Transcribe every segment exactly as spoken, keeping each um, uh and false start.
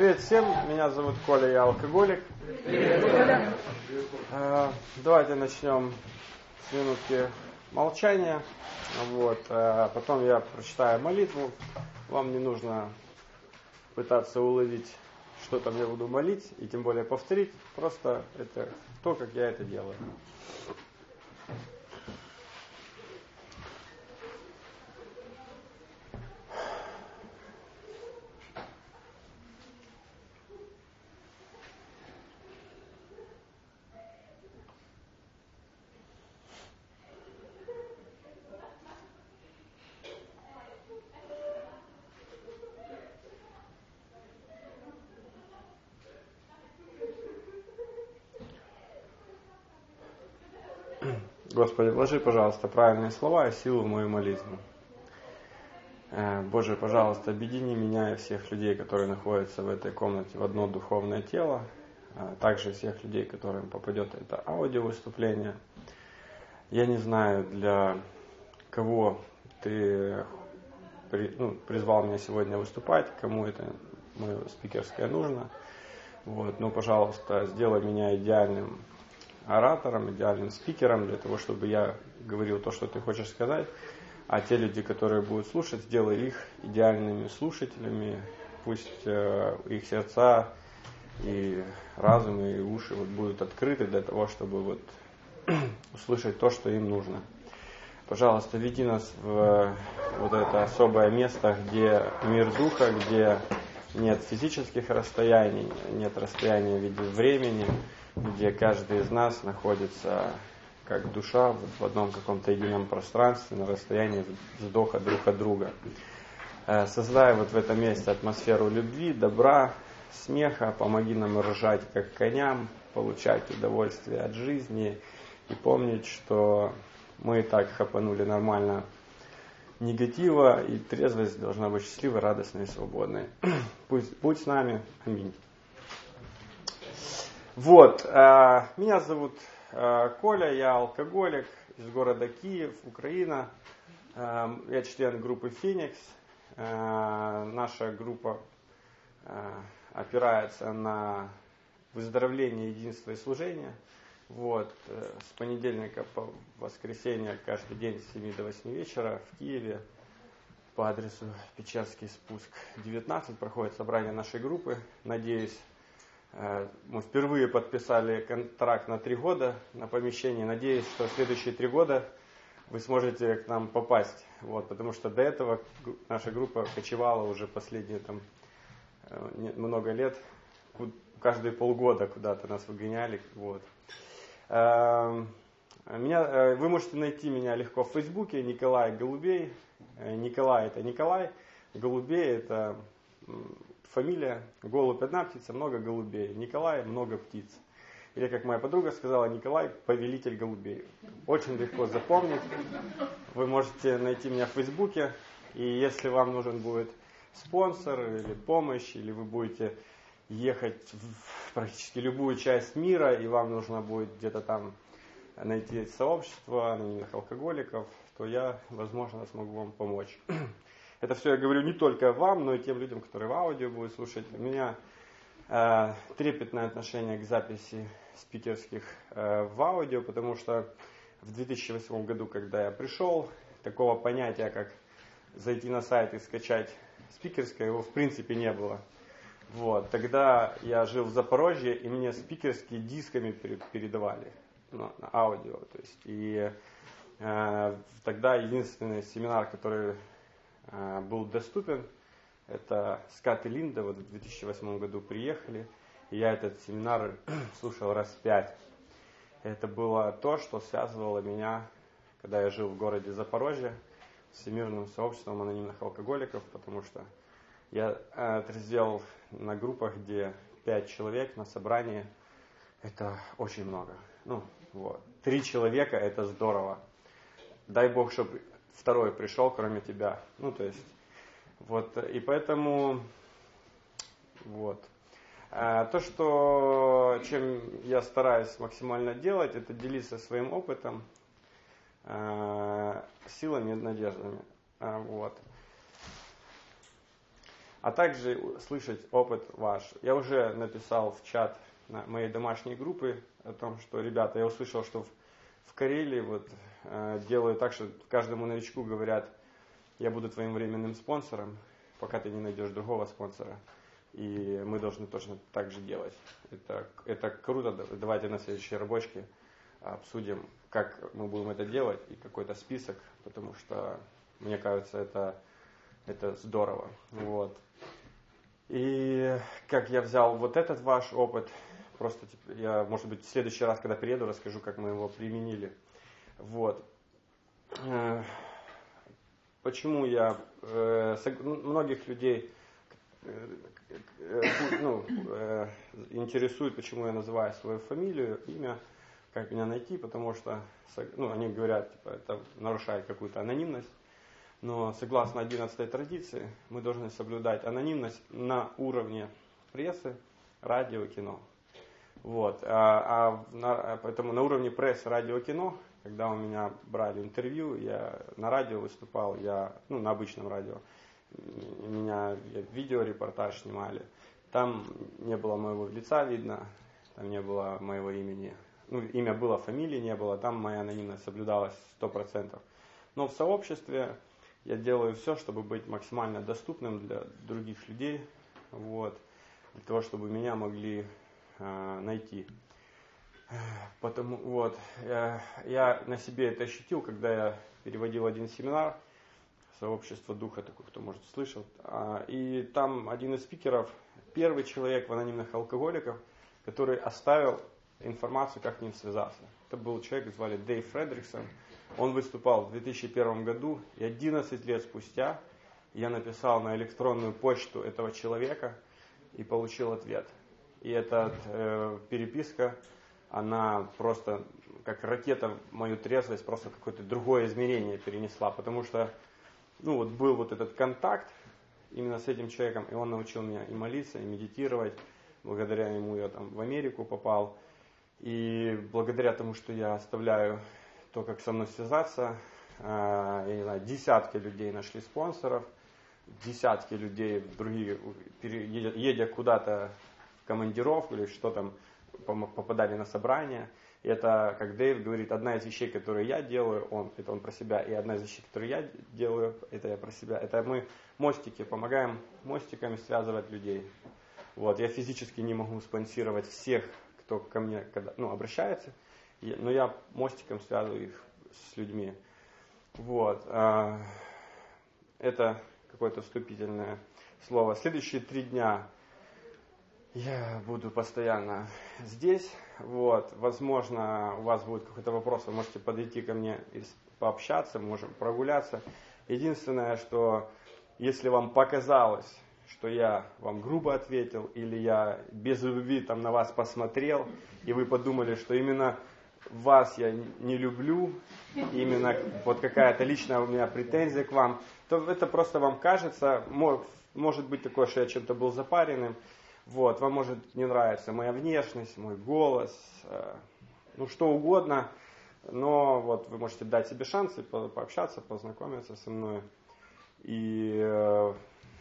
Привет всем, меня зовут Коля, я алкоголик. Привет, Коля. Давайте начнем с минутки молчания. Вот. Потом я прочитаю молитву. Вам не нужно пытаться уловить, что там я буду молить, и тем более повторить. Просто это то, как я это делаю. Господи, вложи, пожалуйста, правильные слова и силу в мою молитву. Боже, пожалуйста, объедини меня и всех людей, которые находятся в этой комнате, в одно духовное тело, также всех людей, которым попадет это аудиовыступление. Я не знаю, для кого ты при, ну, призвал меня сегодня выступать, кому это мое спикерское нужно. Вот, но, пожалуйста, сделай меня идеальным оратором, идеальным спикером, для того, чтобы я говорил то, что ты хочешь сказать, а те люди, которые будут слушать, сделай их идеальными слушателями, пусть э, их сердца и разум, и уши вот будут открыты для того, чтобы вот услышать то, что им нужно. Пожалуйста, веди нас в вот это особое место, где мир духа, где нет физических расстояний, нет расстояния в виде времени, где каждый из нас находится как душа в одном каком-то едином пространстве на расстоянии вздоха друг от друга. Создай вот в этом месте атмосферу любви, добра, смеха, помоги нам ржать как коням, получать удовольствие от жизни и помнить, что мы и так хапанули нормально негатива, и трезвость должна быть счастливой, радостной и свободной. Пусть, будь с нами. Аминь. Вот, э, меня зовут э, Коля, я алкоголик из города Киев, Украина. Э, я член группы «Феникс». Э, наша группа э, опирается на выздоровление, единство и служение. Вот, э, с понедельника по воскресенье каждый день с семи до восьми вечера в Киеве по адресу Печерский спуск девятнадцать проходит собрание нашей группы. Надеюсь, мы впервые подписали контракт на три года на помещение. Надеюсь, что в следующие три года вы сможете к нам попасть. Вот, потому что до этого наша группа кочевала уже последние там, много лет. Каждые полгода куда-то нас выгоняли. Вот. Меня, вы можете найти меня легко в Фейсбуке. Николай Голубей. Николай это Николай. Голубей это фамилия. Голубь одна птица, много голубей. Николай много птиц. Или, как моя подруга сказала, Николай повелитель голубей. Очень легко запомнить. Вы можете найти меня в Фейсбуке. И если вам нужен будет спонсор или помощь, или вы будете ехать в практически любую часть мира, и вам нужно будет где-то там найти сообщество анонимных алкоголиков, то я, возможно, смогу вам помочь. Это все я говорю не только вам, но и тем людям, которые в аудио будут слушать. У меня э, трепетное отношение к записи спикерских э, в аудио, потому что в две тысячи восьмом году, когда я пришел, такого понятия, как зайти на сайт и скачать спикерское, его в принципе не было. Вот. Тогда я жил в Запорожье, и мне спикерские дисками передавали ну, на аудио. То есть, и э, тогда единственный семинар, который э, был доступен, это Скат и Линда. Вот в две тысячи восьмом году приехали, и я этот семинар слушал раз пять. Это было то, что связывало меня, когда я жил в городе Запорожье, с всемирным сообществом анонимных алкоголиков, потому что я э, трезвел на группах, где пять человек на собрании. Это очень много. Ну, вот. Три человека – это здорово. Дай Бог, чтобы второй пришел, кроме тебя. Ну, то есть, вот. И поэтому, вот. А, то, что, чем я стараюсь максимально делать, это делиться своим опытом, а, силами и надеждами. А, вот. а также слышать опыт ваш. Я уже написал в чат на моей домашней группы о том, что, ребята, я услышал, что в, в Карелии вот, э, делают так, что каждому новичку говорят, я буду твоим временным спонсором, пока ты не найдешь другого спонсора. И мы должны точно так же делать. Это, это круто. Давайте на следующей рабочке обсудим, как мы будем это делать, и какой-то список, потому что, мне кажется, это, это здорово. Вот. И как я взял вот этот ваш опыт, просто я, может быть, в следующий раз, когда приеду, расскажу, как мы его применили. Вот. Почему я... Многих людей ну, интересует, почему я называю свою фамилию, имя, как меня найти, потому что ну, они говорят, типа, это нарушает какую-то анонимность. Но согласно одиннадцатой традиции мы должны соблюдать анонимность на уровне прессы, радио, кино. Вот. А, а на, поэтому на уровне прессы, радио, кино, когда у меня брали интервью, я на радио выступал, я, ну, на обычном радио, меня видеорепортаж снимали. Там не было моего лица видно, там не было моего имени. Ну, имя было, фамилии не было, там моя анонимность соблюдалась сто процентов. Но в сообществе я делаю все, чтобы быть максимально доступным для других людей, вот, для того, чтобы меня могли э, найти. Потому, вот, я, я на себе это ощутил, когда я переводил один семинар, сообщество духа, такой, кто, может, слышал. И там один из спикеров, первый человек в анонимных алкоголиках, который оставил информацию, как к ним связаться. Это был человек, звали Дэйв Фредриксон. Он выступал в две тысячи первом году, и одиннадцать лет спустя я написал на электронную почту этого человека и получил ответ. И эта э, переписка, она просто, как ракета, мою трезвость просто какое-то другое измерение перенесла, потому что ну вот был вот этот контакт именно с этим человеком, и он научил меня и молиться, и медитировать. Благодаря ему я там в Америку попал. И благодаря тому, что я оставляю то, как со мной связаться, я не знаю, десятки людей нашли спонсоров, десятки людей другие, едя куда-то в командировку или что там, попадали на собрание. И это, как Дэйв говорит, одна из вещей, которые я делаю, он, это он про себя, и одна из вещей, которые я делаю, это я про себя. Это мы мостики, помогаем мостиками связывать людей. Вот, я физически не могу спонсировать всех, кто ко мне когда, ну, обращается, но я мостиком связываю их с людьми. Вот, это какое-то вступительное слово. Следующие три дня я буду постоянно здесь. Вот. Возможно, у вас будет какой-то вопрос, вы можете подойти ко мне и пообщаться, можем прогуляться. Единственное, что если вам показалось, что я вам грубо ответил, или я без любви там на вас посмотрел, и вы подумали, что именно вас я не люблю, именно вот какая-то личная у меня претензия к вам, то это просто вам кажется, может быть такое, что я чем-то был запаренным. Вот, вам может не нравиться моя внешность, мой голос, э, ну что угодно, но вот вы можете дать себе шансы по пообщаться, познакомиться со мной. И э,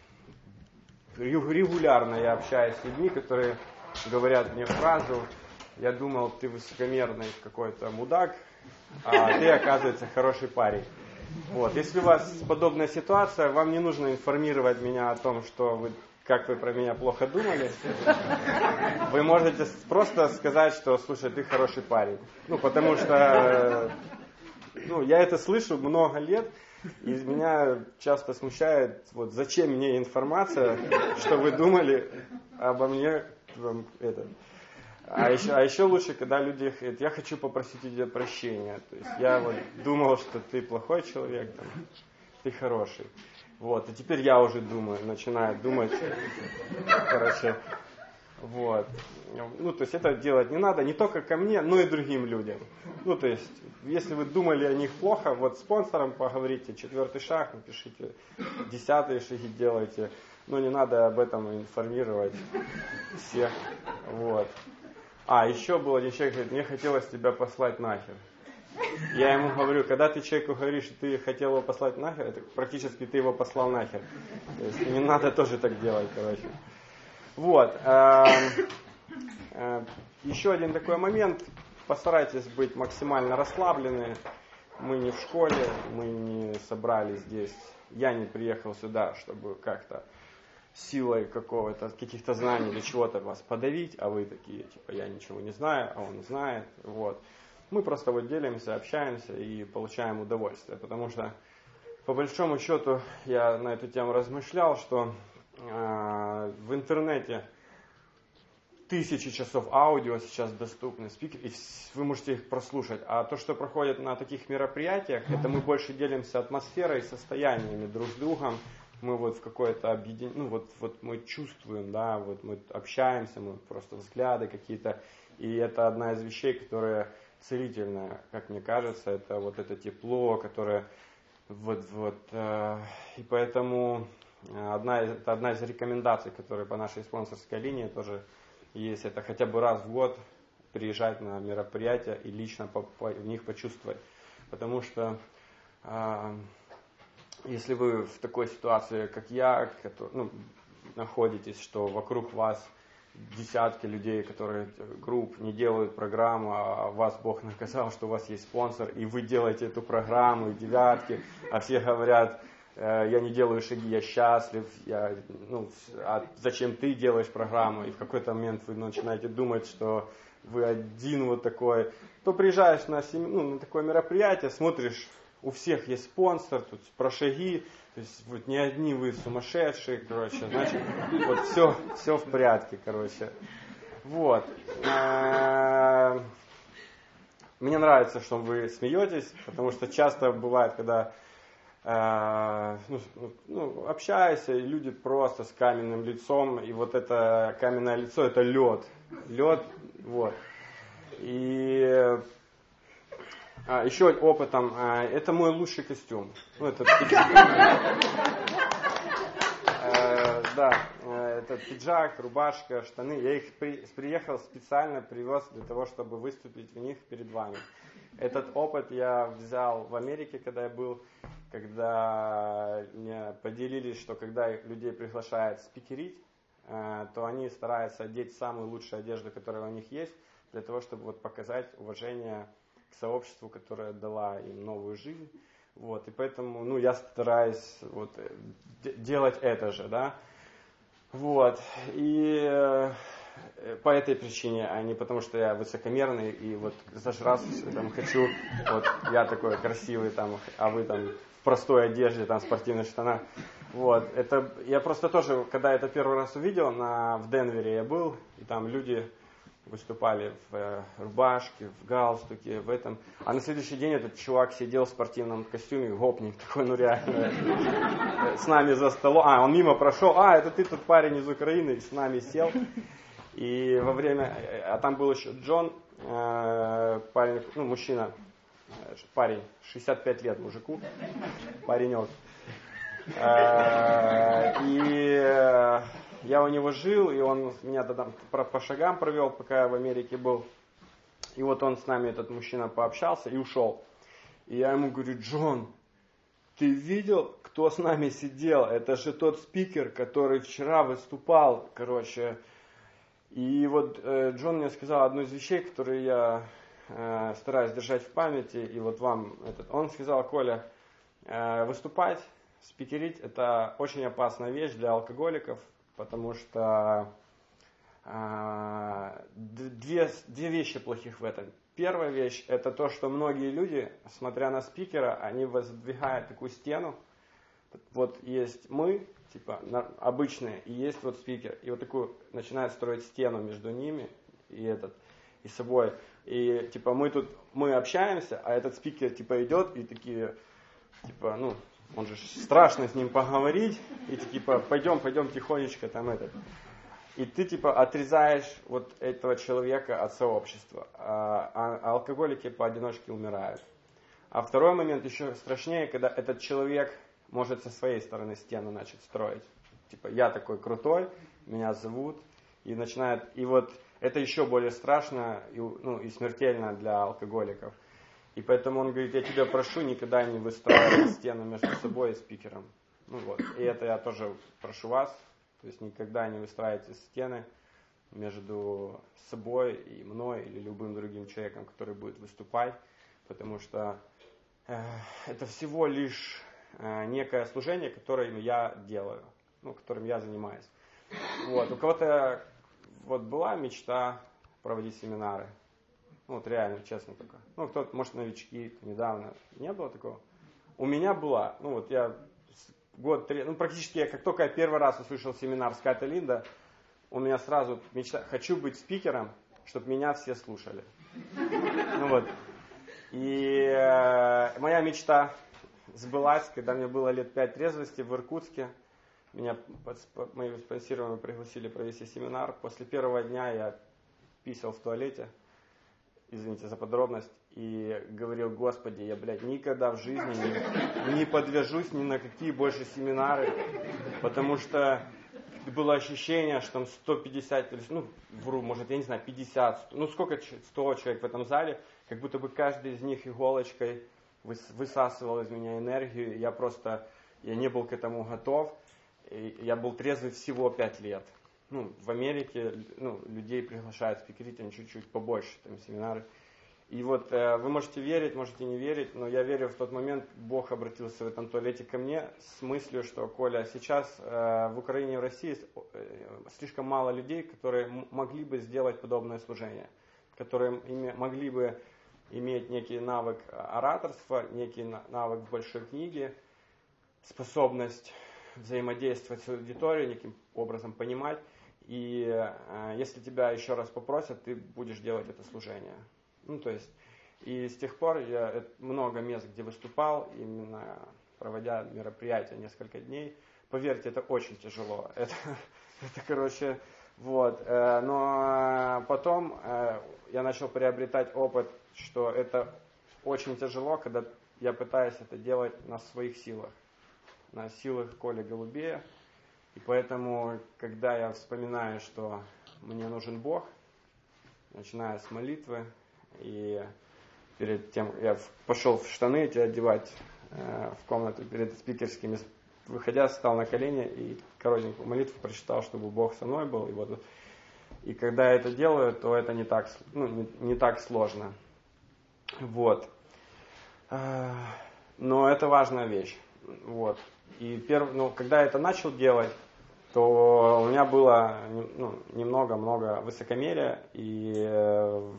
регулярно я общаюсь с людьми, которые говорят мне фразу: я думал, ты высокомерный какой-то мудак, а ты, оказывается, хороший парень. Вот, если у вас подобная ситуация, вам не нужно информировать меня о том, что вы как вы про меня плохо думали, вы можете просто сказать, что, слушай, ты хороший парень. Ну, потому что ну, я это слышу много лет, и меня часто смущает, вот зачем мне информация, что вы думали обо мне. Это. А еще, а еще лучше, когда люди говорят, я хочу попросить у тебя прощения. То есть я вот думал, что ты плохой человек, там, ты хороший. Вот, и теперь я уже думаю, начинаю думать, короче, вот. Ну, то есть это делать не надо, не только ко мне, но и другим людям. Ну, то есть, если вы думали о них плохо, вот с спонсором поговорите, четвертый шаг, напишите, десятые шаги делайте, но не надо об этом информировать всех, вот. А, еще был один человек, говорит, мне хотелось тебя послать нахер. Я ему говорю, когда ты человеку говоришь, что ты хотел его послать нахер, это практически ты его послал нахер. То есть не надо тоже так делать, короче. Вот. Еще один такой момент. Постарайтесь быть максимально расслаблены. Мы не в школе, мы не собрались здесь. Я не приехал сюда, чтобы как-то силой какого-то, каких-то знаний или чего-то вас подавить, а вы такие, типа, я ничего не знаю, а он знает. Вот. Мы просто вот делимся, общаемся и получаем удовольствие. Потому что, по большому счету, я на эту тему размышлял, что э, в интернете тысячи часов аудио сейчас доступны, спикер, и вы можете их прослушать. А то, что проходит на таких мероприятиях, это мы больше делимся атмосферой, состояниями друг с другом. Мы вот в какое-то объединение, ну вот, вот мы чувствуем, да, вот мы общаемся, мы просто взгляды какие-то. И это одна из вещей, которая целительная, как мне кажется, это вот это тепло, которое вот, вот, э, и поэтому одна из, это одна из рекомендаций, которые по нашей спонсорской линии тоже есть, это хотя бы раз в год приезжать на мероприятия и лично по, по, в них почувствовать. Потому что э, если вы в такой ситуации, как я, который, ну, находитесь, что вокруг вас десятки людей, которые групп не делают программу, а вас Бог наказал, что у вас есть спонсор, и вы делаете эту программу, и девятки, а все говорят, я не делаю шаги, я счастлив, я, ну, а зачем ты делаешь программу? И в какой-то момент вы начинаете думать, что вы один вот такой. То приезжаешь на, сем... ну, на такое мероприятие, смотришь, у всех есть спонсор, тут про шаги, то есть вот не одни вы сумасшедшие, короче, значит, вот все, все в порядке, короче. Вот. Мне нравится, что вы смеетесь, потому что часто бывает, когда Ну, ну, общаешься, и люди просто с каменным лицом, и вот это каменное лицо, это лед, лед, вот. И а, еще опытом, а, это мой лучший костюм, ну, это пиджак, а, да, это пиджак, рубашка, штаны, я их при, приехал специально, привез для того, чтобы выступить в них перед вами. Этот опыт я взял в Америке, когда я был, когда мне поделились, что когда людей приглашают спикерить, то они стараются одеть самую лучшую одежду, которая у них есть, для того, чтобы вот показать уважение к сообществу, которое дала им новую жизнь. Вот, и поэтому ну, я стараюсь вот, делать это же, да. Вот, и по этой причине, а не потому, что я высокомерный и вот зажрался, там хочу, вот я такой красивый, там, а вы там в простой одежде, там, спортивных штанах. Вот, это, я просто тоже, когда это первый раз увидел, на, в Денвере я был, и там люди выступали в э, рубашке, в галстуке, в этом. А на следующий день этот чувак сидел в спортивном костюме, гопник такой, ну реально, с нами за столом. А, он мимо прошел, а, это ты тот парень из Украины, и с нами сел. И во время, а там был еще Джон, э, парень, ну, мужчина, парень, шестьдесят пять лет мужику, паренек. Э, и я у него жил, и он меня тогда по, по шагам провел, пока я в Америке был. И вот он с нами, этот мужчина, пообщался и ушел. И я ему говорю, Джон, ты видел, кто с нами сидел? Это же тот спикер, который вчера выступал, короче. И вот э, Джон мне сказал одну из вещей, которые я э, стараюсь держать в памяти, и вот вам этот. Он сказал, Коля, э, выступать, спикерить, это очень опасная вещь для алкоголиков, потому что э, две, две вещи плохих в этом. Первая вещь, это то, что многие люди, смотря на спикера, они воздвигают такую стену. Вот есть мы, типа обычные, и есть вот спикер, и вот такую начинают строить стену между ними и этот и собой, и типа мы тут мы общаемся, а этот спикер типа идет и такие типа ну он же страшно с ним поговорить и типа пойдем пойдем тихонечко там этот, и ты типа отрезаешь вот этого человека от сообщества, а, а алкоголики поодиночке умирают. А второй момент еще страшнее, когда этот человек может со своей стороны стену начать строить. Типа, я такой крутой, меня зовут, и начинает, и вот это еще более страшно и, ну, и смертельно для алкоголиков. И поэтому он говорит, я тебя прошу, никогда не выстраивай стену между собой и спикером. Ну вот. И это я тоже прошу вас. То есть никогда не выстраивайте стены между собой и мной или любым другим человеком, который будет выступать. Потому что э, это всего лишь э, некое служение, которое я делаю, ну, которым я занимаюсь. Вот. У кого-то вот была мечта проводить семинары. Ну, вот реально, честно только. Ну, кто-то, может, новички, недавно. Не было такого? У меня была. Ну, вот я год, три, ну, практически, я, как только я первый раз услышал семинар Скотта Линда, у меня сразу мечта, хочу быть спикером, чтобы меня все слушали. Ну, вот. И э, моя мечта сбылась, когда мне было лет пять трезвости в Иркутске. Меня мои спонсируемые пригласили провести семинар. После первого дня я писал в туалете, извините за подробность, и говорил, Господи, я, блядь, никогда в жизни не, не подвяжусь ни на какие больше семинары, потому что было ощущение, что там сто пятьдесят, ну, вру, может, я не знаю, пятьдесят, сто, ну, сколько, сто человек в этом зале, как будто бы каждый из них иголочкой высасывал из меня энергию, я просто, я не был к этому готов, и я был трезвый всего пять лет. Ну, в Америке, ну, людей приглашают спикерить, они чуть-чуть побольше, там, семинары. И вот э, вы можете верить, можете не верить, но я верю, в тот момент Бог обратился в этом туалете ко мне с мыслью, что, Коля, сейчас э, в Украине и в России э, слишком мало людей, которые м- могли бы сделать подобное служение, которые име- могли бы иметь некий навык ораторства, некий навык большой книги, способность взаимодействовать с аудиторией, неким образом понимать. И э, если тебя еще раз попросят, ты будешь делать это служение. Ну, то есть, и с тех пор я много мест, где выступал, именно проводя мероприятия несколько дней. Поверьте, это очень тяжело. Это, это короче, вот. Но потом я начал приобретать опыт, что это очень тяжело, когда я пытаюсь это делать на своих силах, на силах Коли Голубея. И поэтому, когда я вспоминаю, что мне нужен Бог, начиная с молитвы, и перед тем, я пошел в штаны эти одевать э, в комнату перед спикерскими, выходя, встал на колени и коротенькую молитву прочитал, чтобы Бог со мной был. И, вот, и когда я это делаю, то это не так, ну, не, не так сложно. Вот. Но это важная вещь. Вот. И перв, ну, когда я это начал делать, то у меня было ну, немного-много высокомерия и э,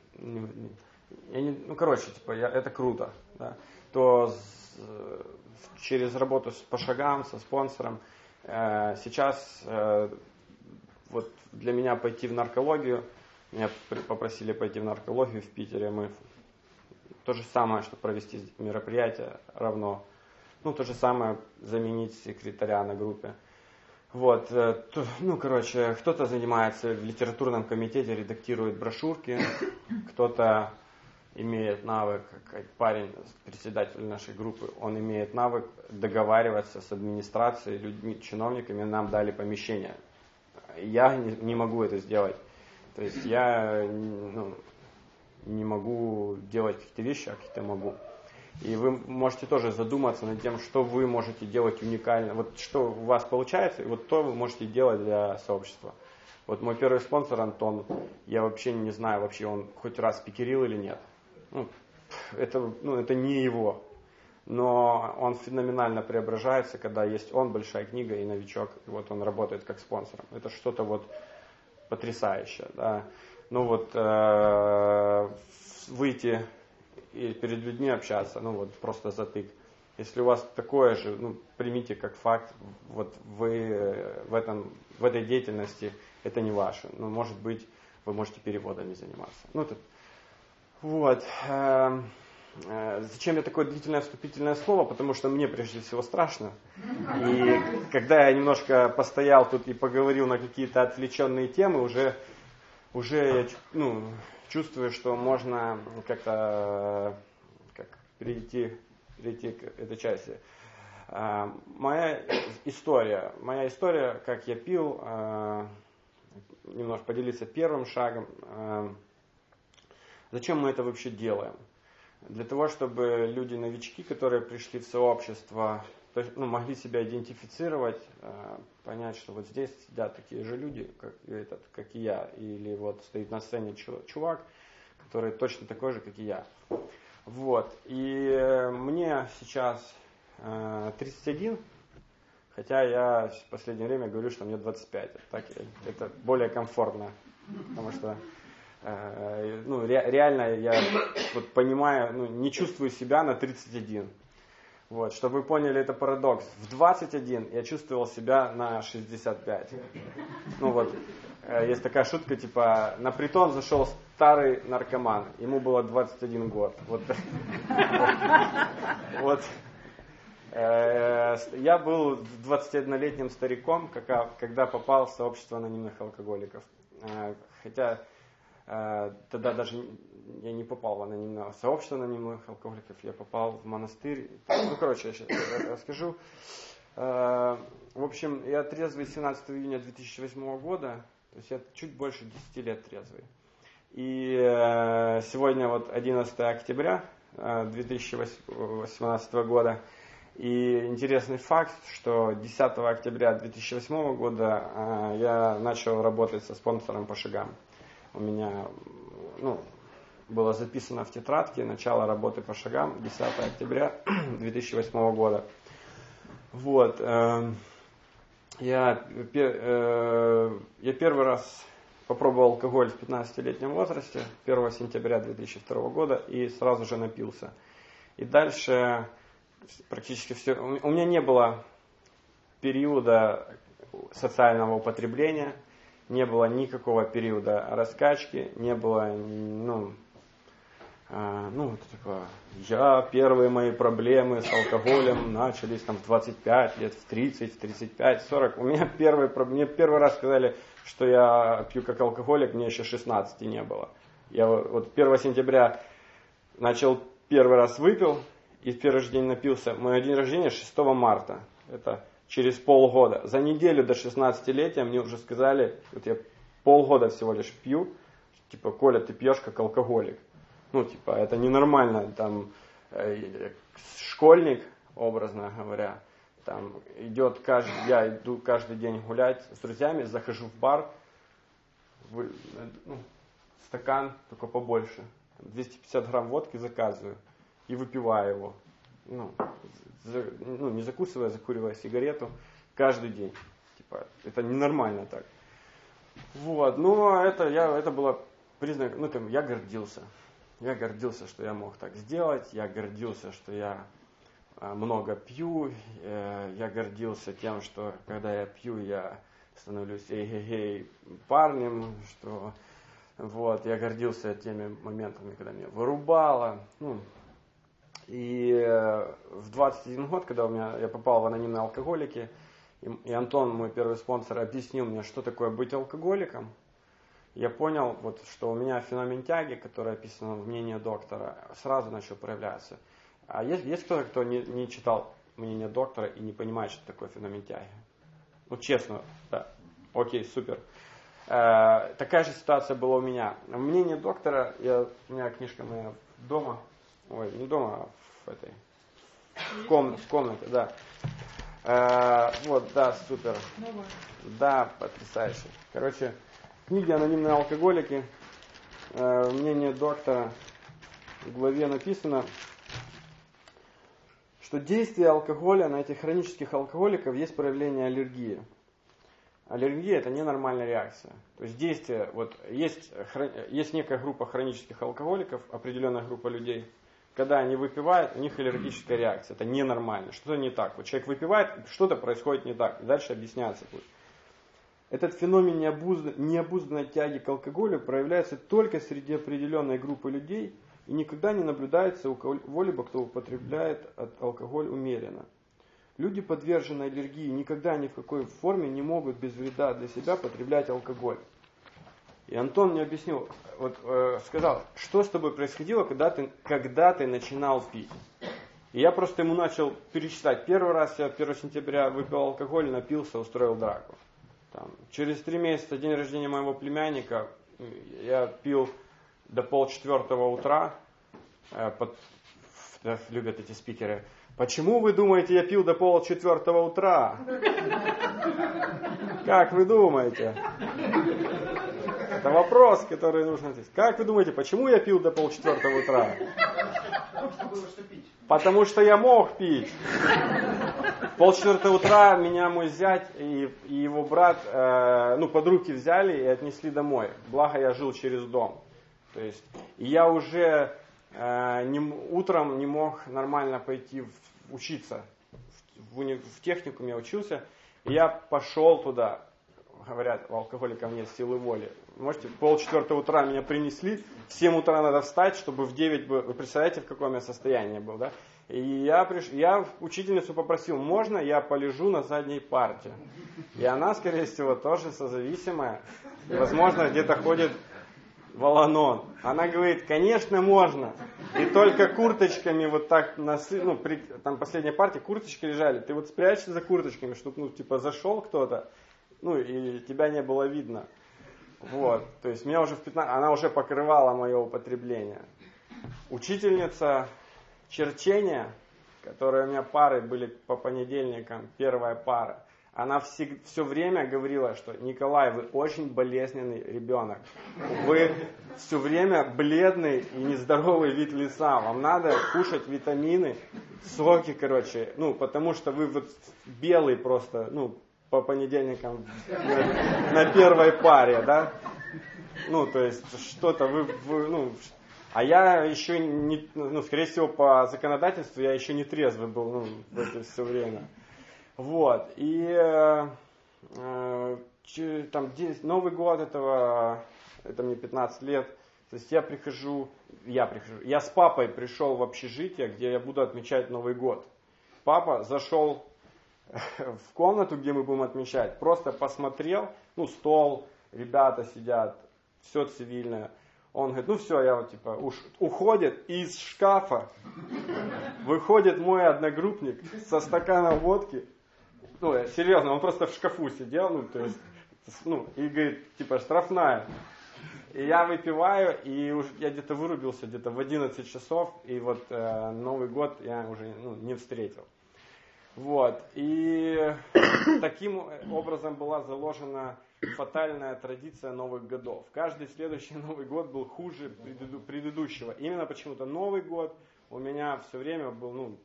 я не, ну, короче, типа, я, это круто, да. То с, через работу с, по шагам, со спонсором, э, сейчас э, вот для меня пойти в наркологию, меня попросили пойти в наркологию в Питере, мы то же самое, что провести мероприятие, равно, ну, то же самое заменить секретаря на группе. Вот, ну, короче, кто-то занимается в литературном комитете, редактирует брошюрки, кто-то имеет навык, как парень, председатель нашей группы, он имеет навык договариваться с администрацией, людьми, чиновниками, нам дали помещение. Я не, не могу это сделать. То есть я ну, не могу делать какие-то вещи, а какие-то могу. И вы можете тоже задуматься над тем, что вы можете делать уникально. Вот что у вас получается, и вот то вы можете делать для сообщества. Вот мой первый спонсор Антон, я вообще не знаю, вообще он хоть раз спикерил или нет. Ну, это, ну, это не его. Но он феноменально преображается, когда есть он, большая книга и новичок. И вот он работает как спонсором. Это что-то вот потрясающее. Да. Ну вот э, выйти и перед людьми общаться, ну вот просто затык. Если у вас такое же, ну примите как факт, вот вы в, этом, в этой деятельности, это не ваше. Ну, может быть, вы можете переводами заниматься. Ну, это, вот. Зачем я такое длительное вступительное слово? Потому что мне прежде всего страшно. И когда я немножко постоял тут и поговорил на какие-то отвлеченные темы, уже, уже ну, чувствую, что можно как-то как, перейти, перейти к этой части. Моя история, моя история, как я пил, немножко поделиться первым шагом. Зачем мы это вообще делаем? для того, чтобы люди-новички, которые пришли в сообщество, ну, могли себя идентифицировать, понять, что вот здесь сидят такие же люди, как, этот, как и я, или вот стоит на сцене чувак, который точно такой же, как и я. Вот. И мне сейчас тридцать один, хотя я в последнее время говорю, что мне двадцать пять. Так, это более комфортно, потому что ну, ре, реально я вот понимаю, ну, не чувствую себя на тридцать один. Вот, чтобы вы поняли, это парадокс. В двадцать один я чувствовал себя на шестьдесят пять. Ну вот, есть такая шутка, типа, на притон зашел старый наркоман, ему было двадцать один год. Вот, вот. Я был двадцатиоднолетним стариком, когда попал в сообщество анонимных алкоголиков. Хотя тогда даже я не попал в анонимное сообщество анонимных алкоголиков, я попал в монастырь. Ну, короче, я сейчас расскажу. В общем, я трезвый семнадцатого июня две тысячи восьмого года, то есть я чуть больше десяти лет трезвый. И сегодня вот одиннадцатого октября две тысячи восемнадцатого года. И интересный факт, что десятого октября две тысячи восьмого года я начал работать со спонсором по шагам. У меня, ну, было записано в тетрадке начало работы по шагам десятого октября две тысячи восьмого года. Вот. Э, я, э, я первый раз попробовал алкоголь в пятнадцатилетнем возрасте, первого сентября две тысячи второго года, и сразу же напился. И дальше практически все. У меня не было периода социального употребления, не было никакого периода раскачки, не было, ну, а, ну, типа, я, первые мои проблемы с алкоголем начались там в двадцать пять лет, в тридцать, в тридцать пять, в сорок. У меня первые, мне первый раз сказали, что я пью как алкоголик, мне еще шестнадцати не было. Я вот первого сентября начал, первый раз выпил, и в первый же день напился. Мой день рождения шестого марта. Это через полгода. За неделю до шестнадцатилетия мне уже сказали, вот я полгода всего лишь пью, типа, Коля, ты пьешь как алкоголик. Ну, типа, это ненормально. Там э, школьник, образно говоря, там идет каждый, я иду каждый день гулять с друзьями, захожу в бар, вы, ну, стакан, только побольше, двести пятьдесят грамм водки заказываю и выпиваю его. Ну, за, ну, не закусывая, закуривая сигарету каждый день. Типа, это ненормально так. Вот, но это, я, это было признак, ну, там, я гордился. Я гордился, что я мог так сделать, я гордился, что я а, много пью, э, я гордился тем, что когда я пью, я становлюсь эй-гей-гей парнем, что вот, я гордился теми моментами, когда меня вырубало. Ну, и э, в двадцать один год, когда у меня, я попал в анонимные алкоголики, и, и Антон, мой первый спонсор, объяснил мне, что такое быть алкоголиком, я понял, вот, что у меня феномен тяги, который описан в мнении доктора, сразу начал проявляться. А есть, есть кто-то, кто не, не читал мнение доктора и не понимает, что такое феномен тяги? Ну, честно, да. Окей, супер. Э, такая же ситуация была у меня. Мнение доктора, я, у меня книжка моя дома, ой, не дома, а в этой, в, ком, в комнате, да. Э, вот, да, супер. Да, потрясающе. Короче, книги «Анонимные алкоголики», э, мнение доктора, в главе написано, что действие алкоголя на этих хронических алкоголиков есть проявление аллергии. Аллергия – это ненормальная реакция. То есть действие, вот есть, есть некая группа хронических алкоголиков, определенная группа людей, когда они выпивают, у них аллергическая реакция. Это ненормально, что-то не так. Вот человек выпивает, что-то происходит не так. Дальше объясняться будет. Этот феномен необузданной тяги к алкоголю проявляется только среди определенной группы людей и никогда не наблюдается у кого-либо, кто употребляет алкоголь умеренно. Люди, подверженные аллергии, никогда ни в какой форме не могут без вреда для себя потреблять алкоголь. И Антон мне объяснил, вот, э, сказал, что с тобой происходило, когда ты, когда ты начинал пить. И я просто ему начал перечислять. Первый раз я первого сентября выпил алкоголь, напился, устроил драку. Там, через три месяца, день рождения моего племянника, я пил до полчетвертого утра, э, под, да, любят эти спикеры. Почему вы думаете, я пил до полчетвертого утра? Как вы думаете? Это вопрос, который нужно ответить. Как вы думаете, почему я пил до полчетвертого утра? Потому что я мог пить. В полчетвертого утра меня мой зять и, и его брат, э, ну, под руки взяли и отнесли домой. Благо я жил через дом. То есть, и я уже э, не, утром не мог нормально пойти в, учиться. В, в, в техникуме я учился. И я пошел туда. Говорят, у алкоголиков нет силы воли. Можете, в полчетвертого утра меня принесли, в семь утра надо встать, чтобы в девять, вы представляете, в каком я состоянии был, да? И я, приш... я учительницу попросил, можно я полежу на задней парте? И она, скорее всего, тоже созависимая, и, возможно, где-то ходит в Ал-Анон. Она говорит, конечно, можно. И только курточками вот так, носы, ну, при, там последняя партия, курточки лежали, ты вот спрячься за курточками, чтобы, ну, типа, зашел кто-то, ну, и тебя не было видно. Вот, то есть меня уже в пятнадцать, она уже покрывала мое употребление. Учительница черчения, которые у меня пары были по понедельникам, первая пара, она все, все время говорила, что Николай, вы очень болезненный ребенок. Вы все время бледный и нездоровый вид лица. Вам надо кушать витамины, соки, короче, ну, потому что вы вот белый просто, ну, по понедельникам на, на первой паре, да? Ну, то есть, что-то вы, вы, ну, а я еще не, ну, скорее всего, по законодательству я еще не трезвый был, ну, в это все время. Вот, и э, э, там Новый год этого, это мне пятнадцать лет, то есть я прихожу, я прихожу, я с папой пришел в общежитие, где я буду отмечать Новый год. Папа зашел в комнату, где мы будем отмечать, просто посмотрел, ну, стол, ребята сидят, все цивильное. Он говорит, ну все, я вот типа, уж уходит, и из шкафа выходит мой одногруппник со стаканом водки. Ну, серьезно, он просто в шкафу сидел, ну, то есть, ну, и говорит, типа, штрафная. И я выпиваю, и уж я где-то вырубился, где-то в одиннадцать часов, и вот э, Новый год я уже, ну, не встретил. Вот, и таким образом была заложена фатальная традиция Новых годов. Каждый следующий Новый год был хуже преду- предыдущего. Именно почему-то Новый год у меня все время был, ну,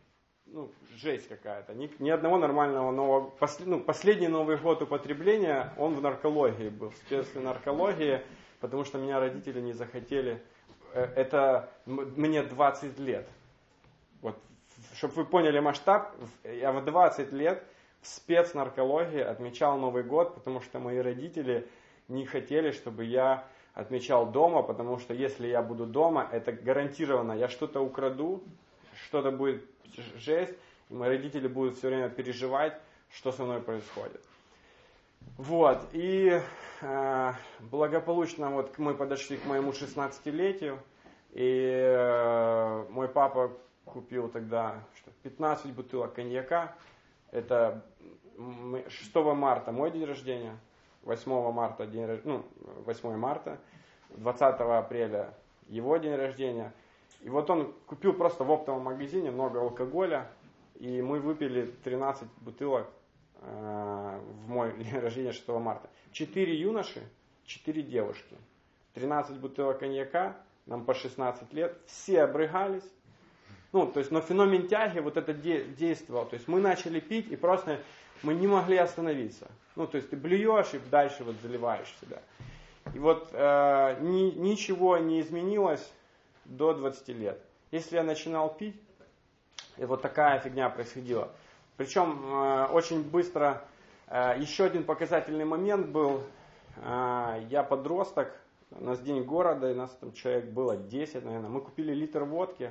ну жесть какая-то. Ни, ни одного нормального нового... Пос, ну, последний Новый год употребления, он в наркологии был, в специальной наркологии, потому что меня родители не захотели. Это мне двадцать лет. Вот, чтобы вы поняли масштаб, я в двадцать лет в спецнаркологии отмечал Новый год, потому что мои родители не хотели, чтобы я отмечал дома, потому что если я буду дома, это гарантированно, я что-то украду, что-то будет жесть, и мои родители будут все время переживать, что со мной происходит. Вот, и э, благополучно вот мы подошли к моему шестнадцатилетию, и э, мой папа купил тогда что, пятнадцать бутылок коньяка. Это шестого марта мой день рождения, восьмого марта день, ну, восьмого марта, двадцатого апреля его день рождения. И вот он купил просто в оптовом магазине много алкоголя, и мы выпили тринадцать бутылок э, в мой день рождения шестого марта. Четыре юноши, четыре девушки. тринадцать бутылок коньяка, нам по шестнадцать лет, все обрыгались. Ну, то есть, но феномен тяги вот это де- действовал. То есть мы начали пить и просто мы не могли остановиться. Ну, то есть ты блюешь и дальше вот заливаешь себя. И вот э, ни, ничего не изменилось до двадцати лет. Если я начинал пить, и вот такая фигня происходила. Причем э, очень быстро, э, еще один показательный момент был, э, я подросток, у нас день города, и нас там человек было десять, наверное, мы купили литр водки.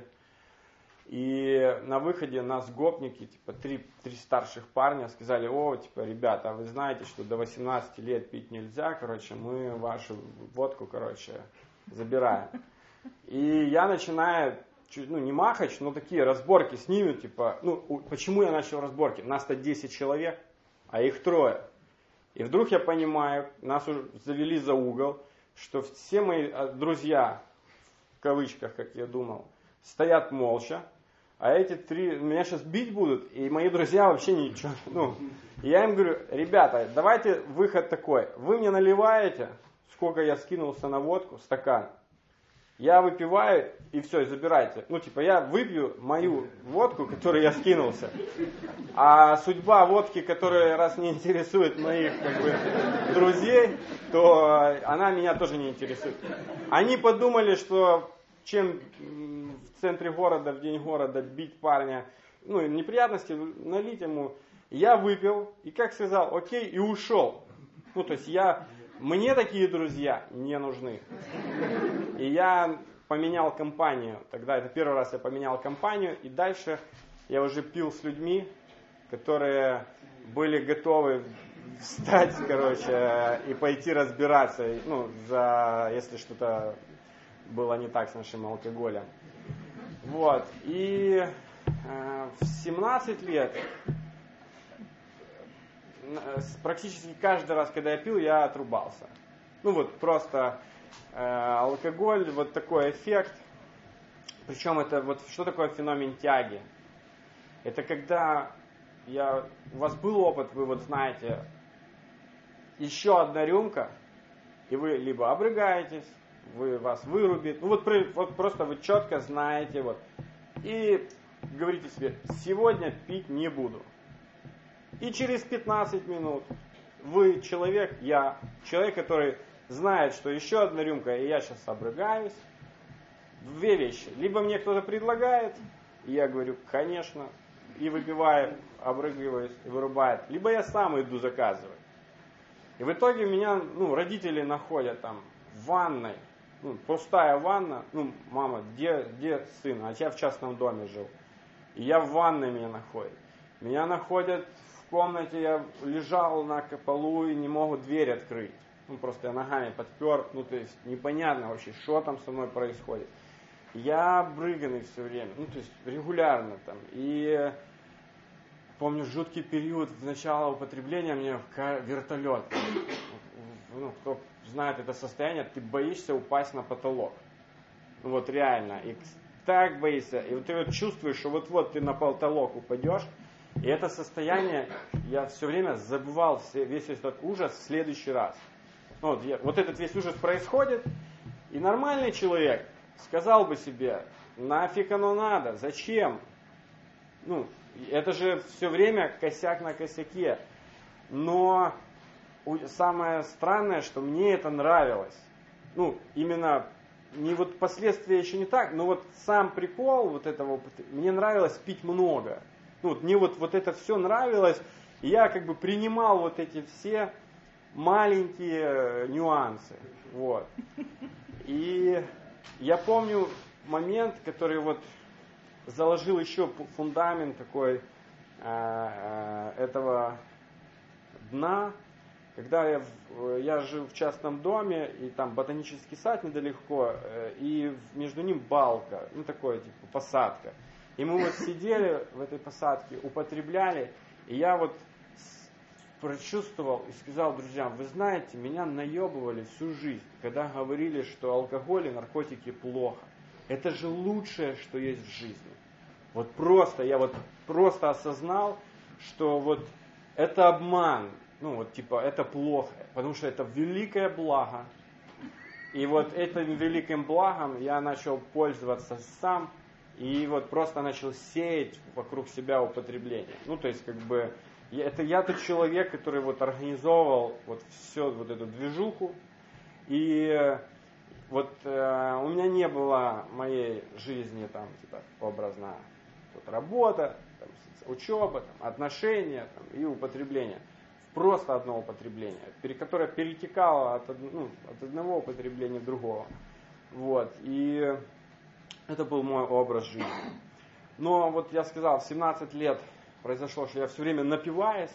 И на выходе нас гопники, типа три, три старших парня, сказали, о, типа, ребята, вы знаете, что до восемнадцати лет пить нельзя, короче, мы вашу водку, короче, забираем. И я начинаю, ну не махач, но такие разборки с ними, типа, ну почему я начал разборки? Нас-то десять человек, а их трое. И вдруг я понимаю, нас уже завели за угол, что все мои друзья, в кавычках, как я думал, стоят молча, а эти три меня сейчас бить будут, и мои друзья вообще ничего. Ну, и я им говорю, ребята, давайте выход такой. Вы мне наливаете, сколько я скинулся на водку, стакан. Я выпиваю, и все, и забирайте. Ну, типа, я выпью мою водку, которую я скинулся. А судьба водки, которая раз не интересует моих, как бы, друзей, то она меня тоже не интересует. Они подумали, что чем в центре города, в день города бить парня, ну, неприятности, налить ему. Я выпил, и как сказал, окей, и ушел. Ну, то есть я... Мне такие друзья не нужны. И я поменял компанию. Тогда это первый раз я поменял компанию. И дальше я уже пил с людьми, которые были готовы встать, короче, и пойти разбираться. Ну, за, если что-то было не так с нашим алкоголем. Вот. И э, в семнадцать лет... Практически каждый раз, когда я пил, я отрубался. Ну вот просто э, алкоголь, вот такой эффект. Причем это вот что такое феномен тяги? Это когда я, у вас был опыт, вы вот знаете, еще одна рюмка, и вы либо обрыгаетесь, вы вас вырубит. Ну вот, вот просто вы четко знаете, вот, и говорите себе, сегодня пить не буду. И через пятнадцать минут вы человек, я, человек, который знает, что еще одна рюмка, и я сейчас обрыгаюсь. Две вещи. Либо мне кто-то предлагает, и я говорю, конечно, и выпиваю, обрыгиваюсь, и вырубает. Либо я сам иду заказывать. И в итоге меня, ну, родители находят там в ванной, ну, пустая ванна, ну, мама, где, где сын? А я в частном доме жил. И я в ванной меня находят. Меня находят в комнате, я лежал на полу и не могу дверь открыть. Ну, просто я ногами подпер, ну, то есть непонятно вообще, что там со мной происходит. Я брыганный все время, ну, то есть регулярно там. И помню жуткий период в начала употребления мне в вертолет. Ну, кто знает это состояние, ты боишься упасть на потолок. Ну, вот реально. И так боишься. И вот ты вот чувствуешь, что вот-вот ты на потолок упадешь. И это состояние, я все время забывал все, весь этот ужас в следующий раз. Ну, вот, я, вот этот весь ужас происходит, и нормальный человек сказал бы себе, нафиг оно надо, зачем? Ну, это же все время косяк на косяке. Но самое странное, что мне это нравилось. Ну, именно, не вот последствия еще не так, но вот сам прикол вот этого, мне нравилось пить много. Ну, вот, мне вот, вот это все нравилось, и я как бы принимал вот эти все маленькие нюансы. Вот. И я помню момент, который вот заложил еще фундамент такой э, этого дна, когда я, я жил в частном доме, и там ботанический сад недалеко, э, и между ним балка, ну такое типа посадка. И мы вот сидели в этой посадке, употребляли, и я вот прочувствовал и сказал друзьям, вы знаете, меня наебывали всю жизнь, когда говорили, что алкоголь и наркотики плохо. Это же лучшее, что есть в жизни. Вот просто, я вот просто осознал, что вот это обман, ну вот типа это плохо, потому что это великое благо. И вот этим великим благом я начал пользоваться сам, и вот просто начал сеять вокруг себя употребление. Ну, то есть, как бы, это я тот человек, который вот организовывал вот всю вот эту движуху. И вот э, у меня не было моей жизни там, типа, образно, вот, работа, там, учеба, там, отношения там, и употребление. Просто одно употребление, которое перетекало от, ну, от одного употребления в другого. Вот. И это был мой образ жизни. Но вот я сказал, в семнадцать лет произошло, что я все время напиваюсь,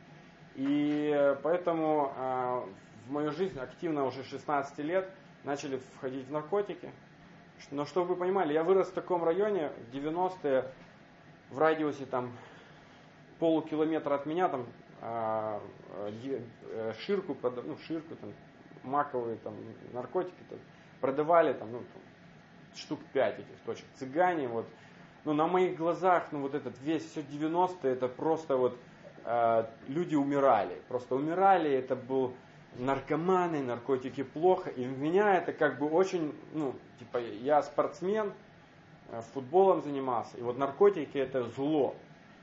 и поэтому э, в мою жизнь активно уже с шестнадцати лет начали входить в наркотики. Но чтобы вы понимали, я вырос в таком районе, в девяностые, в радиусе там полукилометра от меня, там э, э, ширку, ну ширку, там, маковые там, наркотики там, продавали, там, ну, там, штук пять этих точек. Цыгане, вот, ну, на моих глазах, ну, вот этот весь, все девяностые, это просто вот, э, люди умирали, просто умирали, это был наркоманы, наркотики плохо, и у меня это как бы очень, ну, типа, я спортсмен, э, футболом занимался, и вот наркотики это зло.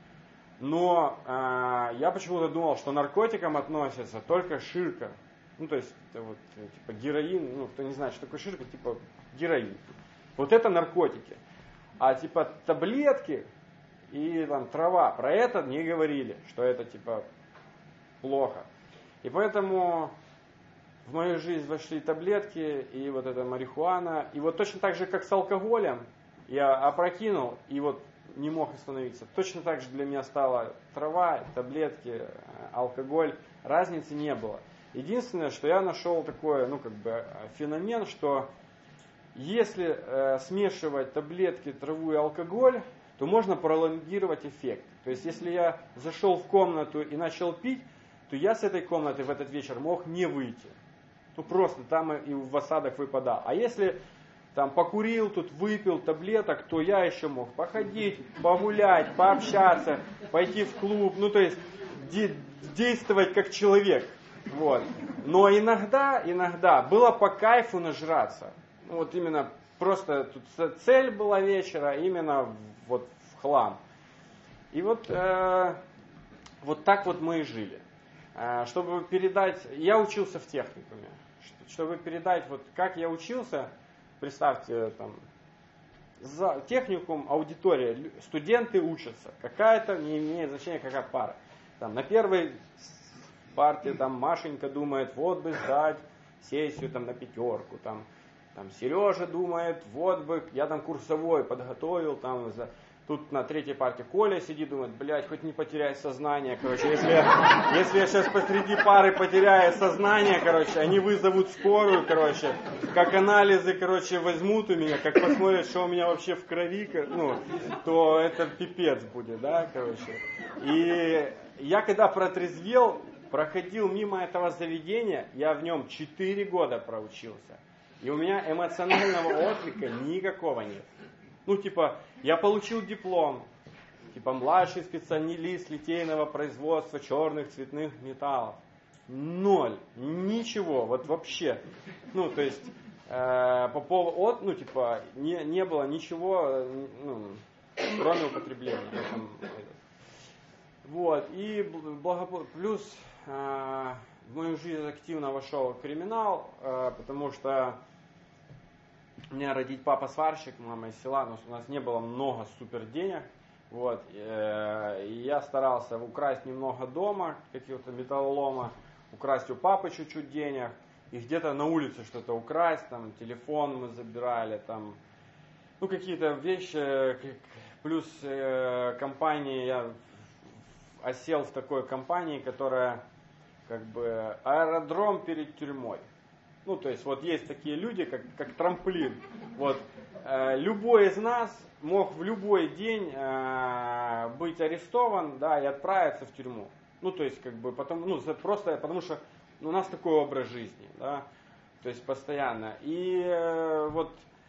Но э, я почему-то думал, что наркотикам относятся только ширка. Ну, то есть, это вот, типа, героин, ну, кто не знает, что такое ширка, типа, героин. Вот это наркотики. А, типа, таблетки и, там, трава, про это не говорили, что это, типа, плохо. И поэтому в мою жизнь вошли таблетки и вот эта марихуана. И вот точно так же, как с алкоголем, я опрокинул и вот не мог остановиться. Точно так же для меня стала трава, таблетки, алкоголь. Разницы не было. Единственное, что я нашел такой, ну, как бы, феномен, что если э, смешивать таблетки, траву и алкоголь, то можно пролонгировать эффект. То есть, если я зашел в комнату и начал пить, то я с этой комнаты в этот вечер мог не выйти. Ну, просто там и в осадок выпадал. А если там покурил, тут выпил таблеток, то я еще мог походить, погулять, пообщаться, пойти в клуб, ну, то есть, де- действовать как человек. Вот. Но иногда, иногда было по кайфу нажраться. Ну, вот именно просто тут цель была вечера, именно вот в хлам. И вот, э, вот так вот мы и жили. Э, чтобы передать, я учился в техникуме. Чтобы передать, вот как я учился, представьте, там, за техникум, аудитория, студенты учатся. Какая-то, не имеет значения, какая пара. Там, на первой партии там Машенька думает, вот бы сдать сессию там, на пятерку. Там, там Сережа думает, вот бы, я там курсовой подготовил. Там, за... Тут на третьей партии Коля сидит, думает, блядь, хоть не потеряй сознание. Короче, если я, если я сейчас посреди пары потеряю сознание, короче, они вызовут скорую, короче, как анализы, короче, возьмут у меня, как посмотрят, что у меня вообще в крови, ну, то это пипец будет, да, короче. И я когда протрезвел, проходил мимо этого заведения, я в нем четыре года проучился. И у меня эмоционального отклика никакого нет. Ну, типа, я получил диплом, типа, младший специалист литейного производства черных цветных металлов. Ноль. Ничего. Вот вообще. Ну, то есть, э, по поводу, от, ну, типа, не, не было ничего, ну, кроме употребления. Этом, вот. И благопо... плюс э, в мою жизнь активно вошел криминал, э, потому что у меня родить папа сварщик, мама из села, но у нас не было много супер денег. Вот, и я старался украсть немного дома, какого-то металлолома, украсть у папы чуть-чуть денег, и где-то на улице что-то украсть, там телефон мы забирали, там, ну какие-то вещи, плюс э, компании, я осел в такой компании, которая как бы аэродром перед тюрьмой. Ну, то есть, вот есть такие люди, как, как трамплин. Вот, э, любой из нас мог в любой день э, быть арестован, да, и отправиться в тюрьму. Ну, то есть, как бы, потому, ну, просто потому что ну, у нас такой образ жизни, да, то есть, постоянно. И э, вот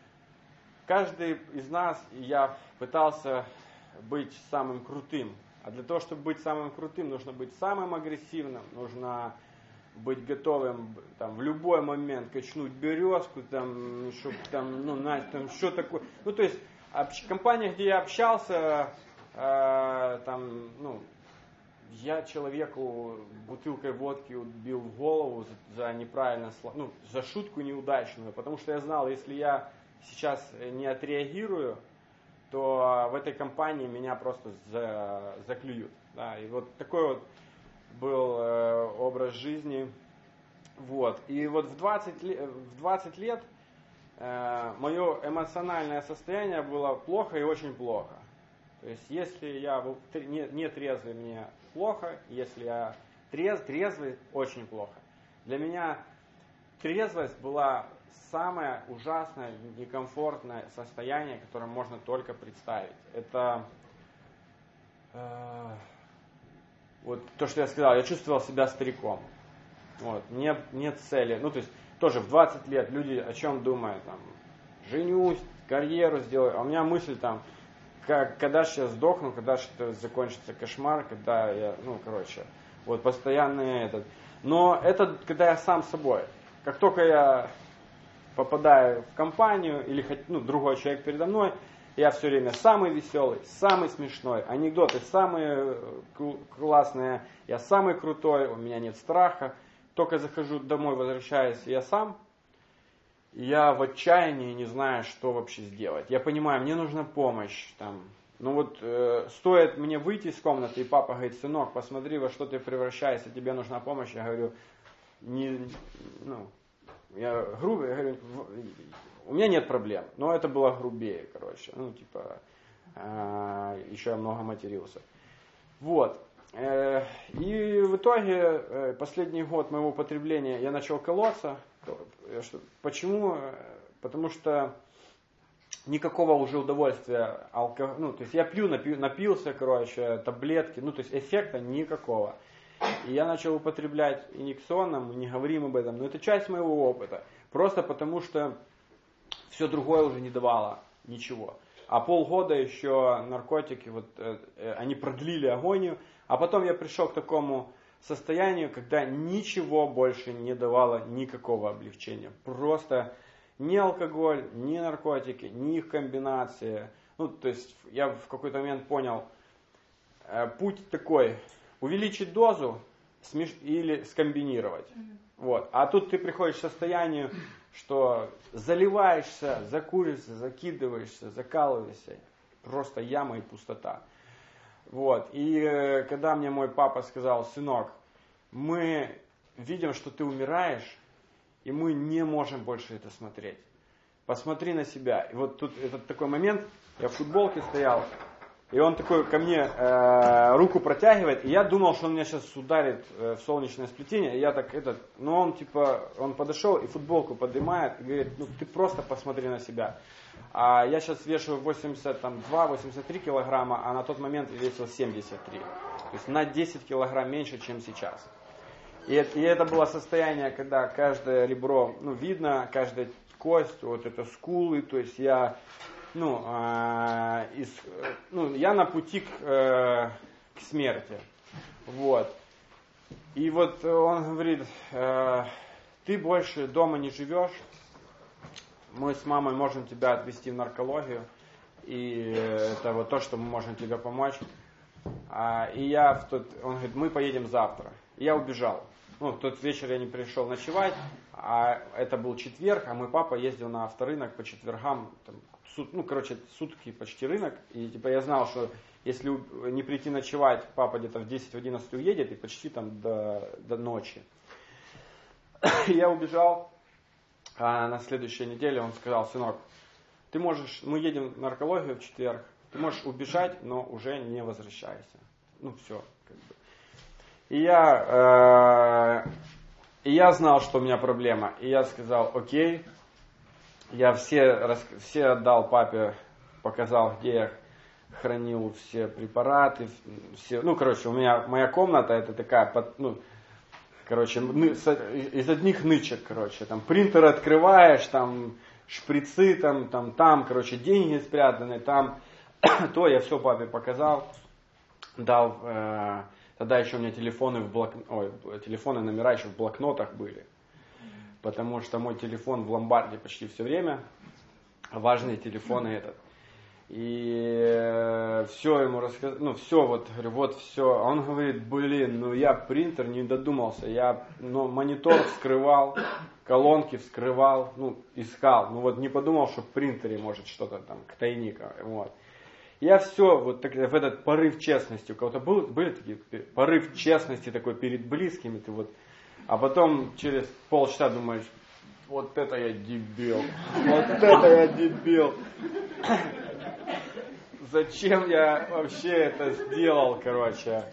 каждый из нас, я пытался быть самым крутым. А для того, чтобы быть самым крутым, нужно быть самым агрессивным, нужно быть готовым там, в любой момент качнуть березку, там, чтобы там, ну, на, там, что такое. Ну, то есть, в компании, где я общался, э, там, ну, я человеку бутылкой водки убил в голову за, за неправильно, ну, за шутку неудачную, потому что я знал, если я сейчас не отреагирую, то в этой компании меня просто за, заклюют. Да, и вот такой вот был э, образ жизни. Вот. И вот в двадцать, в двадцать лет э, мое эмоциональное состояние было плохо и очень плохо. То есть, если я был не, не трезвый, мне плохо. Если я трез, трезвый, очень плохо. Для меня трезвость была самое ужасное, некомфортное состояние, которое можно только представить. Это... Э, Вот то, что я сказал, я чувствовал себя стариком. Вот, нет, нет цели. Ну, то есть, тоже в двадцать лет люди о чем думают? Там, женюсь, карьеру сделаю. А у меня мысль там, как, когда же я сдохну, когда же это закончится кошмар, когда я, ну, короче, вот постоянный этот. Но это когда я сам собой. Как только я попадаю в компанию или ну, другой человек передо мной, я все время самый веселый, самый смешной, анекдоты самые классные, я самый крутой, у меня нет страха. Только захожу домой, возвращаюсь, я сам, я в отчаянии не знаю, что вообще сделать. Я понимаю, мне нужна помощь. Там. Ну вот э, стоит мне выйти из комнаты, и папа говорит: сынок, посмотри, во что ты превращаешься, тебе нужна помощь. Я говорю, не, ну, я грубо, я говорю, у меня нет проблем. Но это было грубее, короче. Ну, типа, э, еще я много матерился. Вот. Э, и в итоге, э, последний год моего употребления я начал колоться. Почему? Потому что никакого уже удовольствия алкоголь, ну, то есть я пью, напью, напился, короче, таблетки, ну, то есть эффекта никакого. И я начал употреблять инъекционно, мы не говорим об этом, но это часть моего опыта. Просто потому что все другое уже не давало ничего. А полгода еще наркотики, вот, э, они продлили агонию, а потом я пришел к такому состоянию, когда ничего больше не давало никакого облегчения. Просто ни алкоголь, ни наркотики, ни их комбинации. Ну, то есть я в какой-то момент понял, э, путь такой: увеличить дозу смеш... или скомбинировать. Mm-hmm. Вот. А тут ты приходишь к состоянию, что заливаешься, закуришься, закидываешься, закалываешься. Просто яма и пустота. Вот. И э, когда мне мой папа сказал: сынок, мы видим, что ты умираешь, и мы не можем больше это смотреть. Посмотри на себя. И вот тут этот такой момент, я в футболке стоял, и он такой ко мне э, руку протягивает, и я думал, что он меня сейчас ударит э, в солнечное сплетение, и я так этот, но он типа, он подошел и футболку поднимает, и говорит: ну ты просто посмотри на себя. А я сейчас вешаю восемьдесят два - восемьдесят три килограмма, а на тот момент весил семьдесят три. То есть на десять килограмм меньше, чем сейчас. И это, и это было состояние, когда каждое ребро, ну, видно, каждая кость, вот это скулы, то есть я, ну, э, из, ну я на пути к, э, к смерти. Вот. И вот он говорит: э, ты больше дома не живешь, мы с мамой можем тебя отвезти в наркологию, и это вот то, что мы можем тебе помочь. А, и я в тот, он говорит: мы поедем завтра. И я убежал. Ну, в тот вечер я не пришел ночевать, а это был четверг, а мой папа ездил на авторынок по четвергам, там, сут, ну, короче, сутки почти рынок, и типа я знал, что если не прийти ночевать, папа где-то в десять-одиннадцать уедет, и почти там до, до ночи. Я убежал, а на следующей неделе он сказал: сынок, ты можешь, мы едем в наркологию в четверг, ты можешь убежать, но уже не возвращайся. Ну, все, как бы. И я, э, и я знал, что у меня проблема. И я сказал: окей. Я все, все отдал папе, показал, где я хранил все препараты. Все, ну, короче, у меня моя комната, это такая, ну, короче, из одних нычек, короче. Там принтер открываешь, там шприцы, там, там, там, короче, деньги спрятаны, там. То я все папе показал, дал... Э, Тогда еще у меня телефоны, в блок... Ой, телефоны, номера еще в блокнотах были. Потому что мой телефон в ломбарде почти все время. Важные телефоны этот. И все ему рассказал. Ну, все, вот, говорю, вот все. Он говорит: блин, ну я принтер не додумался. Я ну, монитор вскрывал, колонки вскрывал, ну, искал. Ну вот не подумал, что в принтере может что-то там, к тайнику. Вот. Я все, вот так, в этот порыв честности, у кого-то был, были такие порыв честности такой перед близкими, ты вот, а потом через полчаса думаешь: вот это я дебил, вот это я дебил. Зачем я вообще это сделал, короче.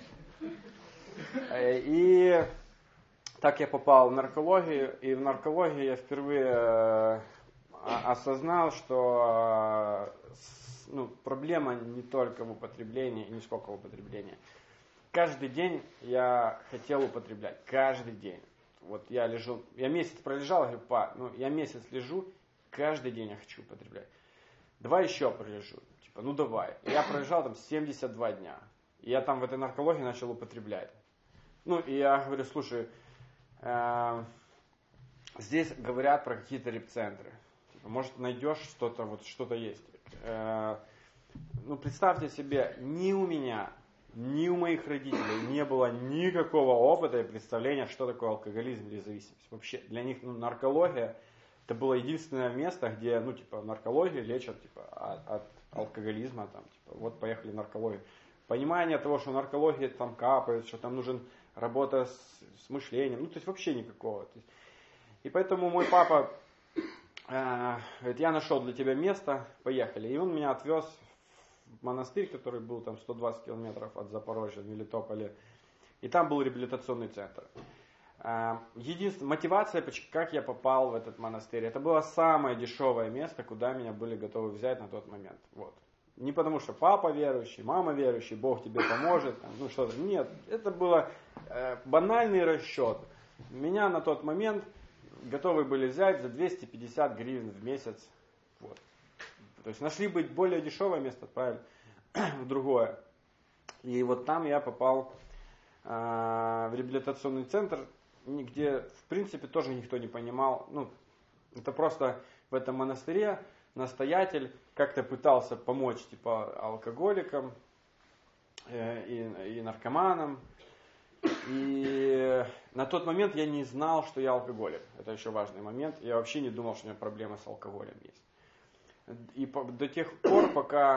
И так я попал в наркологию, и в наркологии я впервые осознал, что ну, проблема не только в употреблении и не сколько в употреблении. Каждый день я хотел употреблять, каждый день. Вот я лежу, я месяц пролежал, говорю: па, ну я месяц лежу, каждый день я хочу употреблять. давай еще пролежу. Типа, ну давай. И я пролежал там семьдесят два дня. И я там в этой наркологии начал употреблять. Ну, и я говорю, слушай, э, здесь говорят про какие-то репцентры. Типа, может, найдешь что-то, вот что-то есть. Э, ну, представьте себе, ни у меня, ни у моих родителей не было никакого опыта и представления, что такое алкоголизм или зависимость. Вообще, для них ну, наркология это было единственное место, где, ну, типа, наркологию лечат, типа, от, от алкоголизма, там, типа, вот поехали наркологию. Понимание того, что наркология там капает, что там нужен работа с, с мышлением, ну, то есть вообще никакого. То есть, и поэтому мой папа э, говорит, я нашел для тебя место, поехали. И он меня отвез в монастырь, который был там сто двадцать километров от Запорожья, в Мелитополе. И там был реабилитационный центр. Единственная мотивация, как я попал в этот монастырь, это было самое дешевое место, куда меня были готовы взять на тот момент. Вот. Не потому, что папа верующий, мама верующий, Бог тебе поможет, там, ну что-то. Нет, это было э, банальный расчет. Меня на тот момент готовы были взять за двести пятьдесят гривен в месяц. Вот. То есть нашли бы более дешевое место, отправили в другое. И вот там я попал э, в реабилитационный центр, где, в принципе, тоже никто не понимал. Ну, это просто в этом монастыре настоятель как-то пытался помочь, типа, алкоголикам э, и, и наркоманам. И на тот момент я не знал, что я алкоголик. Это еще важный момент. Я вообще не думал, что у меня проблемы с алкоголем есть. И по, до тех пор, пока...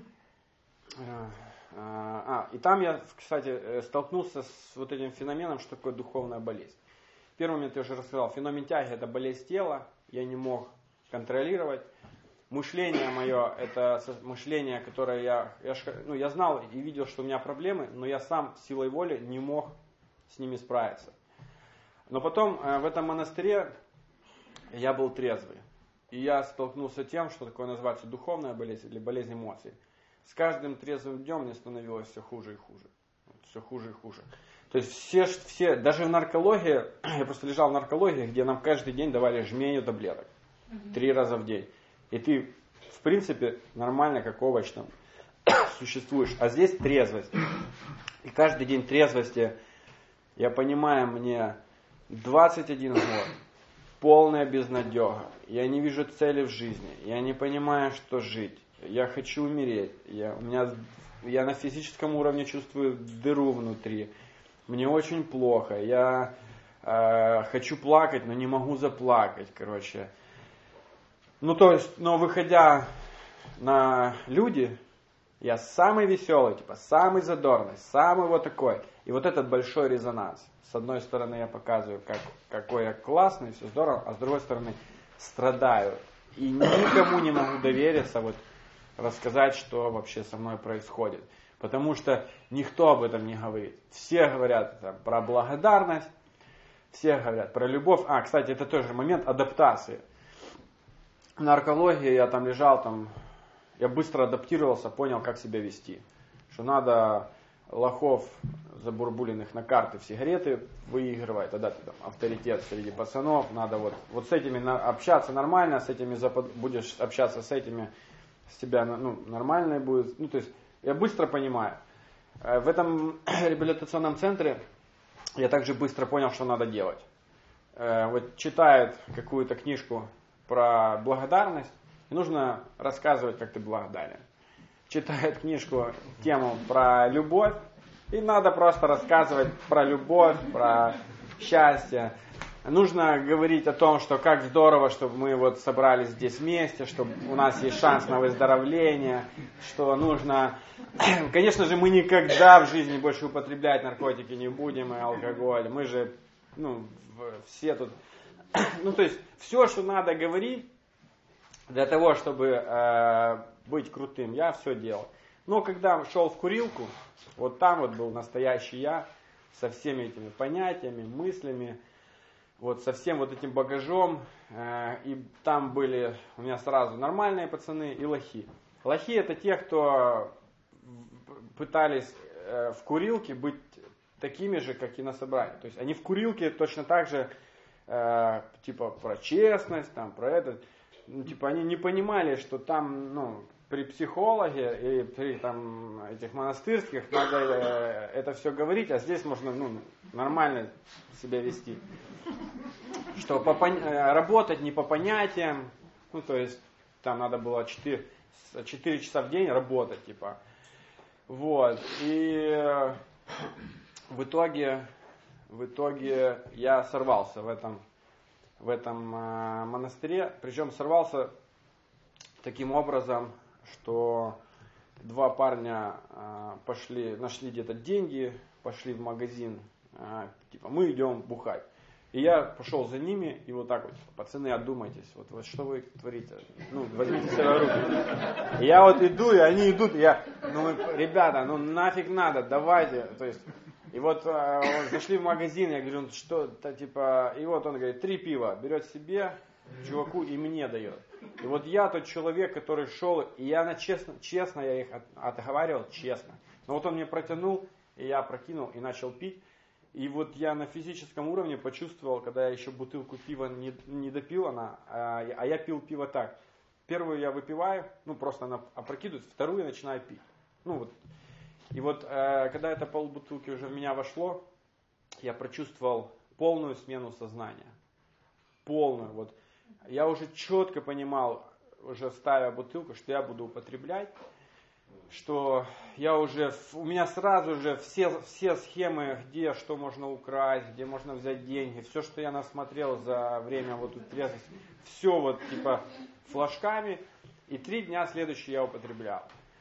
Э, А, и там я, кстати, столкнулся с вот этим феноменом, что такое духовная болезнь. В первый момент я уже рассказал, феномен тяги это болезнь тела, я не мог контролировать. Мышление мое, это мышление, которое я, я, ну, я знал и видел, что у меня проблемы, но я сам силой воли не мог с ними справиться. Но потом в этом монастыре я был трезвый. И я столкнулся с тем, что такое называется духовная болезнь или болезнь эмоций. С каждым трезвым днем мне становилось все хуже и хуже. Все хуже и хуже. То есть все, все, даже в наркологии, я просто лежал в наркологии, где нам каждый день давали жменю таблеток. Угу. Три раза в день. И ты, в принципе, нормально, как овощ там, существуешь. А здесь трезвость. И каждый день трезвости, я понимаю, мне двадцать один год. Полная безнадега. Я не вижу цели в жизни. Я не понимаю, что жить. Я хочу умереть. Я, у меня, я на физическом уровне чувствую дыру внутри. Мне очень плохо. Я э, хочу плакать, но не могу заплакать. Короче. Ну, то есть, но выходя на люди, я самый веселый, типа, самый задорный, самый вот такой. И вот этот большой резонанс. С одной стороны, я показываю, как, какой я классный, все здорово, а с другой стороны, страдаю. И никому не могу довериться, вот, рассказать, что вообще со мной происходит. Потому что никто об этом не говорит. Все говорят там, про благодарность, все говорят про любовь. А, кстати, это тоже момент адаптации. В наркологии я там лежал, там, я быстро адаптировался, понял, как себя вести. Что надо лохов забурбуленных на карты в сигареты выигрывать, тогда ты там авторитет среди пацанов, надо вот, вот с этими общаться нормально, с этими запад... будешь общаться с этими, с тебя ну, нормально будет. Ну, то есть я быстро понимаю. В этом реабилитационном центре я также быстро понял, что надо делать. Вот читает какую-то книжку про благодарность, и нужно рассказывать, как ты благодарен. Читает книжку, тему про любовь, и надо просто рассказывать про любовь, про счастье. Нужно говорить о том, что как здорово, что мы вот собрались здесь вместе, что у нас есть шанс на выздоровление, что нужно... Конечно же, мы никогда в жизни больше употреблять наркотики не будем, и алкоголь. Мы же, ну, все тут... Ну, то есть, все, что надо говорить для того, чтобы э, быть крутым, я все делал. Но когда шел в курилку, вот там вот был настоящий я, со всеми этими понятиями, мыслями, вот со всем вот этим багажом, э, и там были у меня сразу нормальные пацаны и лохи. Лохи это те, кто пытались э, в курилке быть такими же, как и на собрании. То есть они в курилке точно так же, э, типа про честность, там, про это. ну, типа, они не понимали, что там, ну, при психологе и при там этих монастырских надо э, это все говорить, а здесь можно, ну, нормально себя вести. Что по, э, работать не по понятиям, ну, то есть, там надо было четыре, четыре часа в день работать, типа. Вот, и э, в итоге, в итоге я сорвался в этом, в этом э, монастыре, причем сорвался таким образом, что два парня э, пошли, нашли где-то деньги, пошли в магазин, э, типа, мы идем бухать. И я пошел за ними, и вот так вот, пацаны, одумайтесь, вот, вот что вы творите, ну, возьмите себя в руки. И я вот иду, и они идут, и я, ну, ребята, ну, нафиг надо, давайте, то есть, и вот э, зашли в магазин, я говорю, ну, что-то, типа, и вот он говорит, три пива, берет себе, чуваку, и мне дает. И вот я тот человек, который шел, и я на честно, честно я их от, отговаривал, честно. Но вот он мне протянул, и я прокинул, и начал пить. И вот я на физическом уровне почувствовал, когда я еще бутылку пива не, не допил, она, а, а я пил пиво так. Первую я выпиваю, ну просто она опрокидывается, вторую я начинаю пить. Ну вот. И вот э, когда это полбутылки уже в меня вошло, я прочувствовал полную смену сознания. Полную. Вот. Я уже четко понимал, уже ставя бутылку, что я буду употреблять, что я уже, у меня сразу же все, все схемы, где что можно украсть, где можно взять деньги, все, что я насмотрел за время вот трезвости, все вот типа флажками, и три дня следующие я употреблял.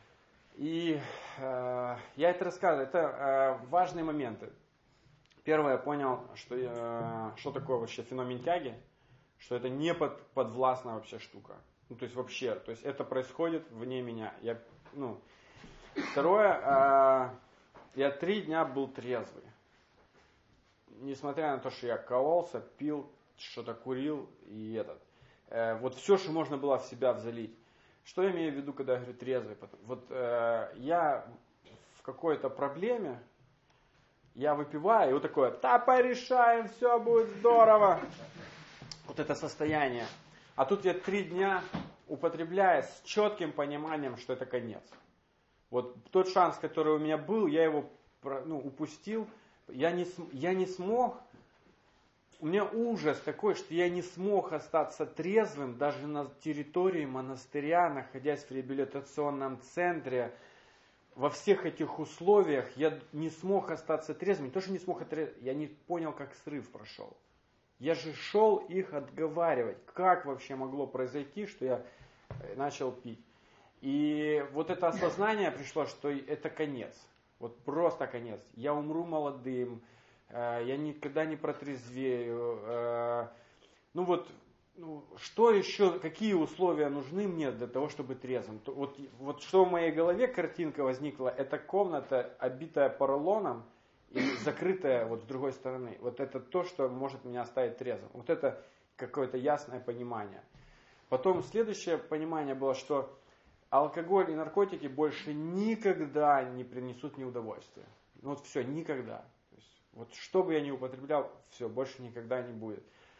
И э, я это рассказываю, это э, важные моменты. Первое, я понял, что, э, что такое вообще феномен тяги, что это не под, подвластная вообще штука. Ну, то есть вообще, то есть это происходит вне меня. Я, ну, второе, э, я три дня был трезвый. Несмотря на то, что я кололся, пил, что-то курил и этот. Э, вот все, что можно было в себя взалить. Что я имею в виду, когда я говорю трезвый? Вот э, я в какой-то проблеме, я выпиваю, и вот такое, да порешаем, все будет здорово. Вот это состояние. А тут я три дня употребляю с четким пониманием, что это конец. Вот тот шанс, который у меня был, я его ну, упустил. Я не, я не смог, у меня ужас такой, что я не смог остаться трезвым даже на территории монастыря, находясь в реабилитационном центре. Во всех этих условиях я не смог остаться трезвым. Не то, что не смог отрезать, я не понял, как срыв прошел. Я же шел их отговаривать. Как вообще могло произойти, что я начал пить? И вот это осознание пришло, что это конец. Вот просто конец. Я умру молодым, я никогда не протрезвею. Ну вот, ну, что еще, какие условия нужны мне для того, чтобы трезвым? Вот, вот что в моей голове картинка возникла, это комната, обитая поролоном и закрытая вот с другой стороны. Вот это то, что может меня оставить трезвым. Вот это какое-то ясное понимание. Потом следующее понимание было, что алкоголь и наркотики больше никогда не принесут мне удовольствия. Ну вот все, никогда. То есть, вот что бы я ни употреблял, все, больше никогда не будет.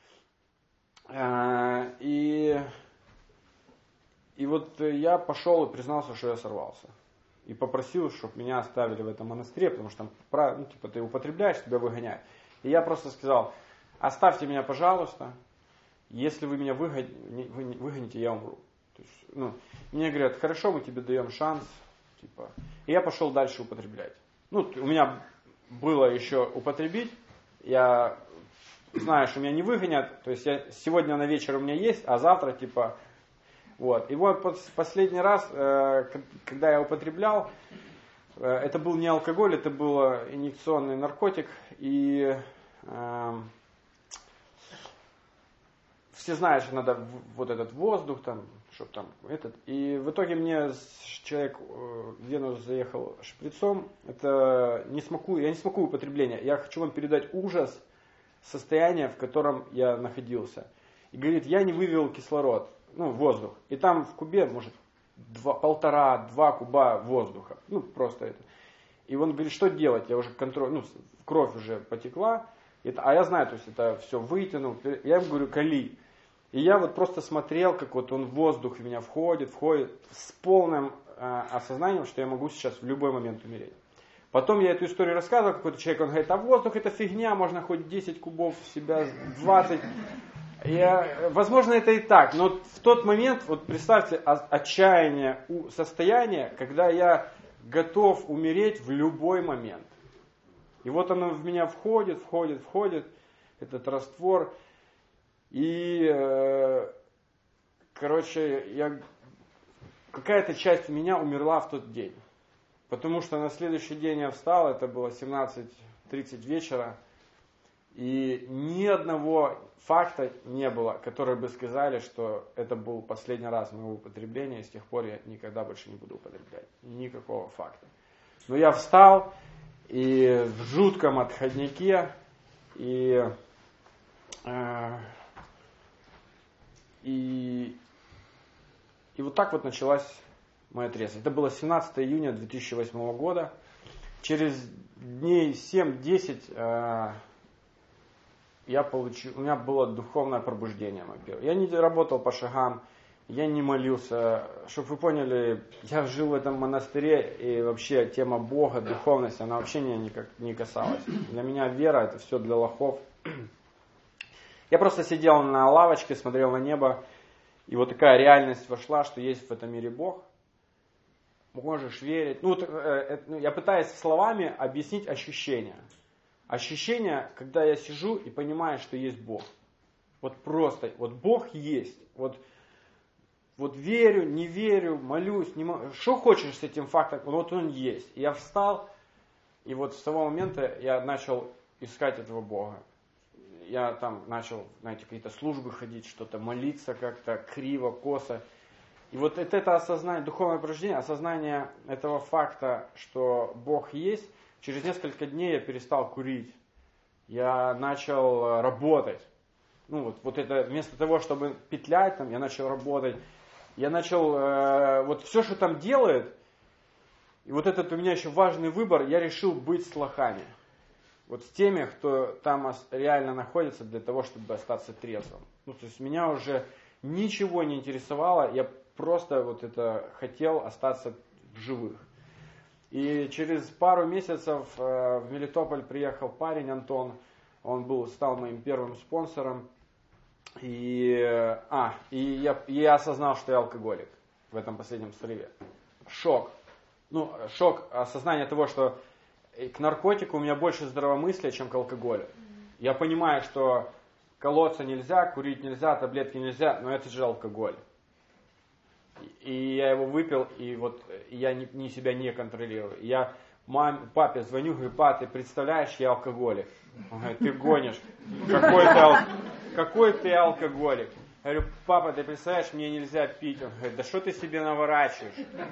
И, и вот я пошел и признался, что я сорвался. И попросил, чтобы меня оставили в этом монастыре, потому что там, ну, типа, ты употребляешь, тебя выгоняют. И я просто сказал, оставьте меня, пожалуйста, если вы меня выгоните, выгоните, я умру. То есть, ну, мне говорят, хорошо, мы тебе даем шанс. Типа. И я пошел дальше употреблять. Ну, у меня было еще употребить, я знаю, что меня не выгонят, то есть я, сегодня на вечер у меня есть, а завтра типа, вот. И вот последний раз, э, когда я употреблял, э, это был не алкоголь, это был инъекционный наркотик, и э, все знают, что надо в, вот этот воздух там, чтобы там этот, и в итоге мне человек в вену заехал шприцом, это не смакую, я не смакую употребления, я хочу вам передать ужас состояние, в котором я находился. И говорит, я не вывел кислород, ну, воздух. И там в кубе, может, два, полтора-два куба воздуха. Ну, просто это. И он говорит, что делать? Я уже контроль, ну, кровь уже потекла. Это, а я знаю, то есть это все вытянул. Я ему говорю, кали. И я вот просто смотрел, как вот он в воздух в меня входит, входит с полным э, осознанием, что я могу сейчас в любой момент умереть. Потом я эту историю рассказывал, какой-то человек, он говорит, а воздух это фигня, можно хоть десять кубов в себя, двадцать. Я, возможно, это и так, но в тот момент, вот представьте, отчаяние, состояние, когда я готов умереть в любой момент. И вот оно в меня входит, входит, входит, этот раствор. И, э, короче, я, какая-то часть меня умерла в тот день. Потому что на следующий день я встал, это было семнадцать тридцать вечера, и ни одного факта не было, которые бы сказали, что это был последний раз моего употребления, и с тех пор я никогда больше не буду употреблять. Никакого факта. Но я встал, и в жутком отходняке, и... Э, И, и вот так вот началась моя трезвость. Это было семнадцатого июня две тысячи восьмого года. Через дней семь-десять э, я получил, у меня было духовное пробуждение. Я не работал по шагам, я не молился. Чтобы вы поняли, я жил в этом монастыре, и вообще тема Бога, духовность, она вообще меня никак не касалась. Для меня вера это все для лохов. Я просто сидел на лавочке, смотрел на небо, и вот такая реальность вошла, что есть в этом мире Бог. Можешь верить. Ну, э, э, я пытаюсь словами объяснить ощущения. Ощущения, когда я сижу и понимаю, что есть Бог. Вот просто, вот Бог есть. Вот, вот верю, не верю, молюсь, не молюсь. Что хочешь с этим фактом, вот он есть. И я встал, и вот с того момента я начал искать этого Бога. Я там начал, знаете, какие-то службы ходить, что-то молиться как-то криво, косо. И вот это осознание, духовное пробуждение, осознание этого факта, что Бог есть, через несколько дней я перестал курить. Я начал работать. Ну вот, вот это вместо того, чтобы петлять там, я начал работать. Я начал, э, вот все, что там делает, и вот этот у меня еще важный выбор, я решил быть с лохами. Вот с теми, кто там реально находится для того, чтобы остаться трезвым. Ну, то есть меня уже ничего не интересовало, я просто вот это хотел остаться в живых. И через пару месяцев э, в Мелитополь приехал парень Антон, он был, стал моим первым спонсором. И, а, и я, я осознал, что я алкоголик в этом последнем срыве. Шок. Ну, шок, осознание того, что к наркотику у меня больше здравомыслия, чем к алкоголю. Я понимаю, что колоться нельзя, курить нельзя, таблетки нельзя, но это же алкоголь. И я его выпил, и вот я не, не себя не контролирую. Я маме, папе звоню, говорю, папа, ты представляешь, я алкоголик. Он говорит, ты гонишь. Какой ты, ал... Какой ты алкоголик? Я говорю, папа, ты представляешь, мне нельзя пить. Он говорит, да что ты себе наворачиваешь?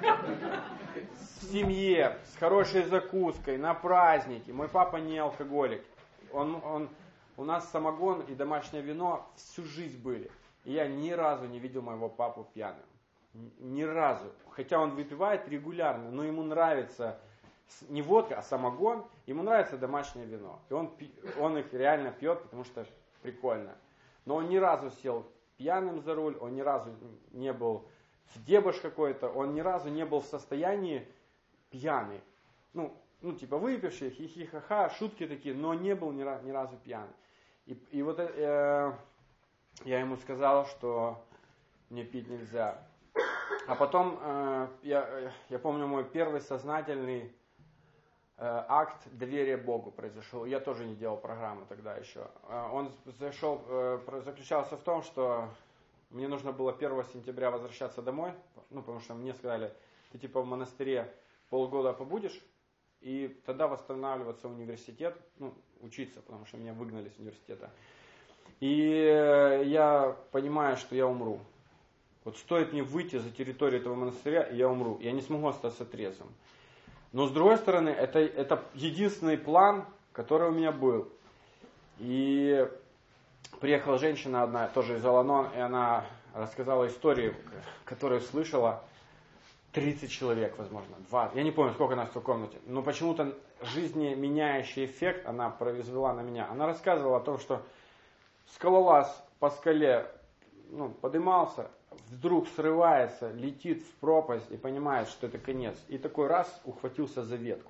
В семье, с хорошей закуской, на празднике. Мой папа не алкоголик. Он, он, у нас самогон и домашнее вино всю жизнь были. И я ни разу не видел моего папу пьяным. Ни разу. Хотя он выпивает регулярно, но ему нравится не водка, а самогон. Ему нравится домашнее вино. И он, он их реально пьет, потому что прикольно. Но он ни разу сел пьяным за руль, он ни разу не был в дебош какой-то, он ни разу не был в состоянии пьяный. Ну, ну типа выпивший, хихи-ха-ха, шутки такие, но не был ни, ни разу пьяный. И, и вот э, я ему сказал, что мне пить нельзя. А потом, э, я, я помню, мой первый сознательный э, акт доверия Богу произошел. Я тоже не делал программу тогда еще. Э, он зашел, э, заключался в том, что мне нужно было первого сентября возвращаться домой, ну, потому что мне сказали, ты типа в монастыре полгода побудешь, и тогда восстанавливаться в университет, ну, учиться, потому что меня выгнали с университета. И э, я понимаю, что я умру. Вот стоит мне выйти за территорию этого монастыря, и я умру. Я не смогу остаться трезвым. Но с другой стороны, это, это единственный план, который у меня был. И приехала женщина одна, тоже из Аланон, и она рассказала историю, которую слышала тридцать человек, возможно, двадцать. Я не помню, сколько нас в той комнате. Но почему-то жизнеменяющий эффект она произвела на меня. Она рассказывала о том, что скалолаз по скале ну, поднимался, вдруг срывается, летит в пропасть и понимает, что это конец. И такой раз ухватился за ветку.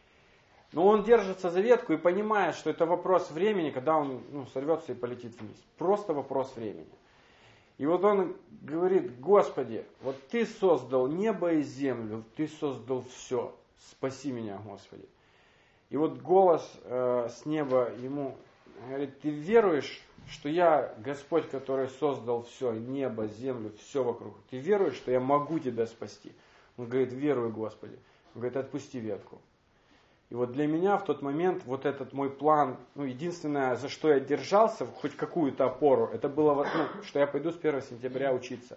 Но он держится за ветку и понимает, что это вопрос времени, когда он ну, сорвется и полетит вниз. Просто вопрос времени. И вот он говорит: Господи, вот Ты создал небо и землю, Ты создал все. Спаси меня, Господи. И вот голос э, с неба ему говорит: ты веруешь, что я Господь, который создал все, небо, землю, все вокруг? Ты веруешь, что я могу тебя спасти? Он говорит: верую, Господи. Он говорит: отпусти ветку. И вот для меня в тот момент вот этот мой план, ну, единственное, за что я держался, хоть какую-то опору, это было, ну, что я пойду с первого сентября учиться.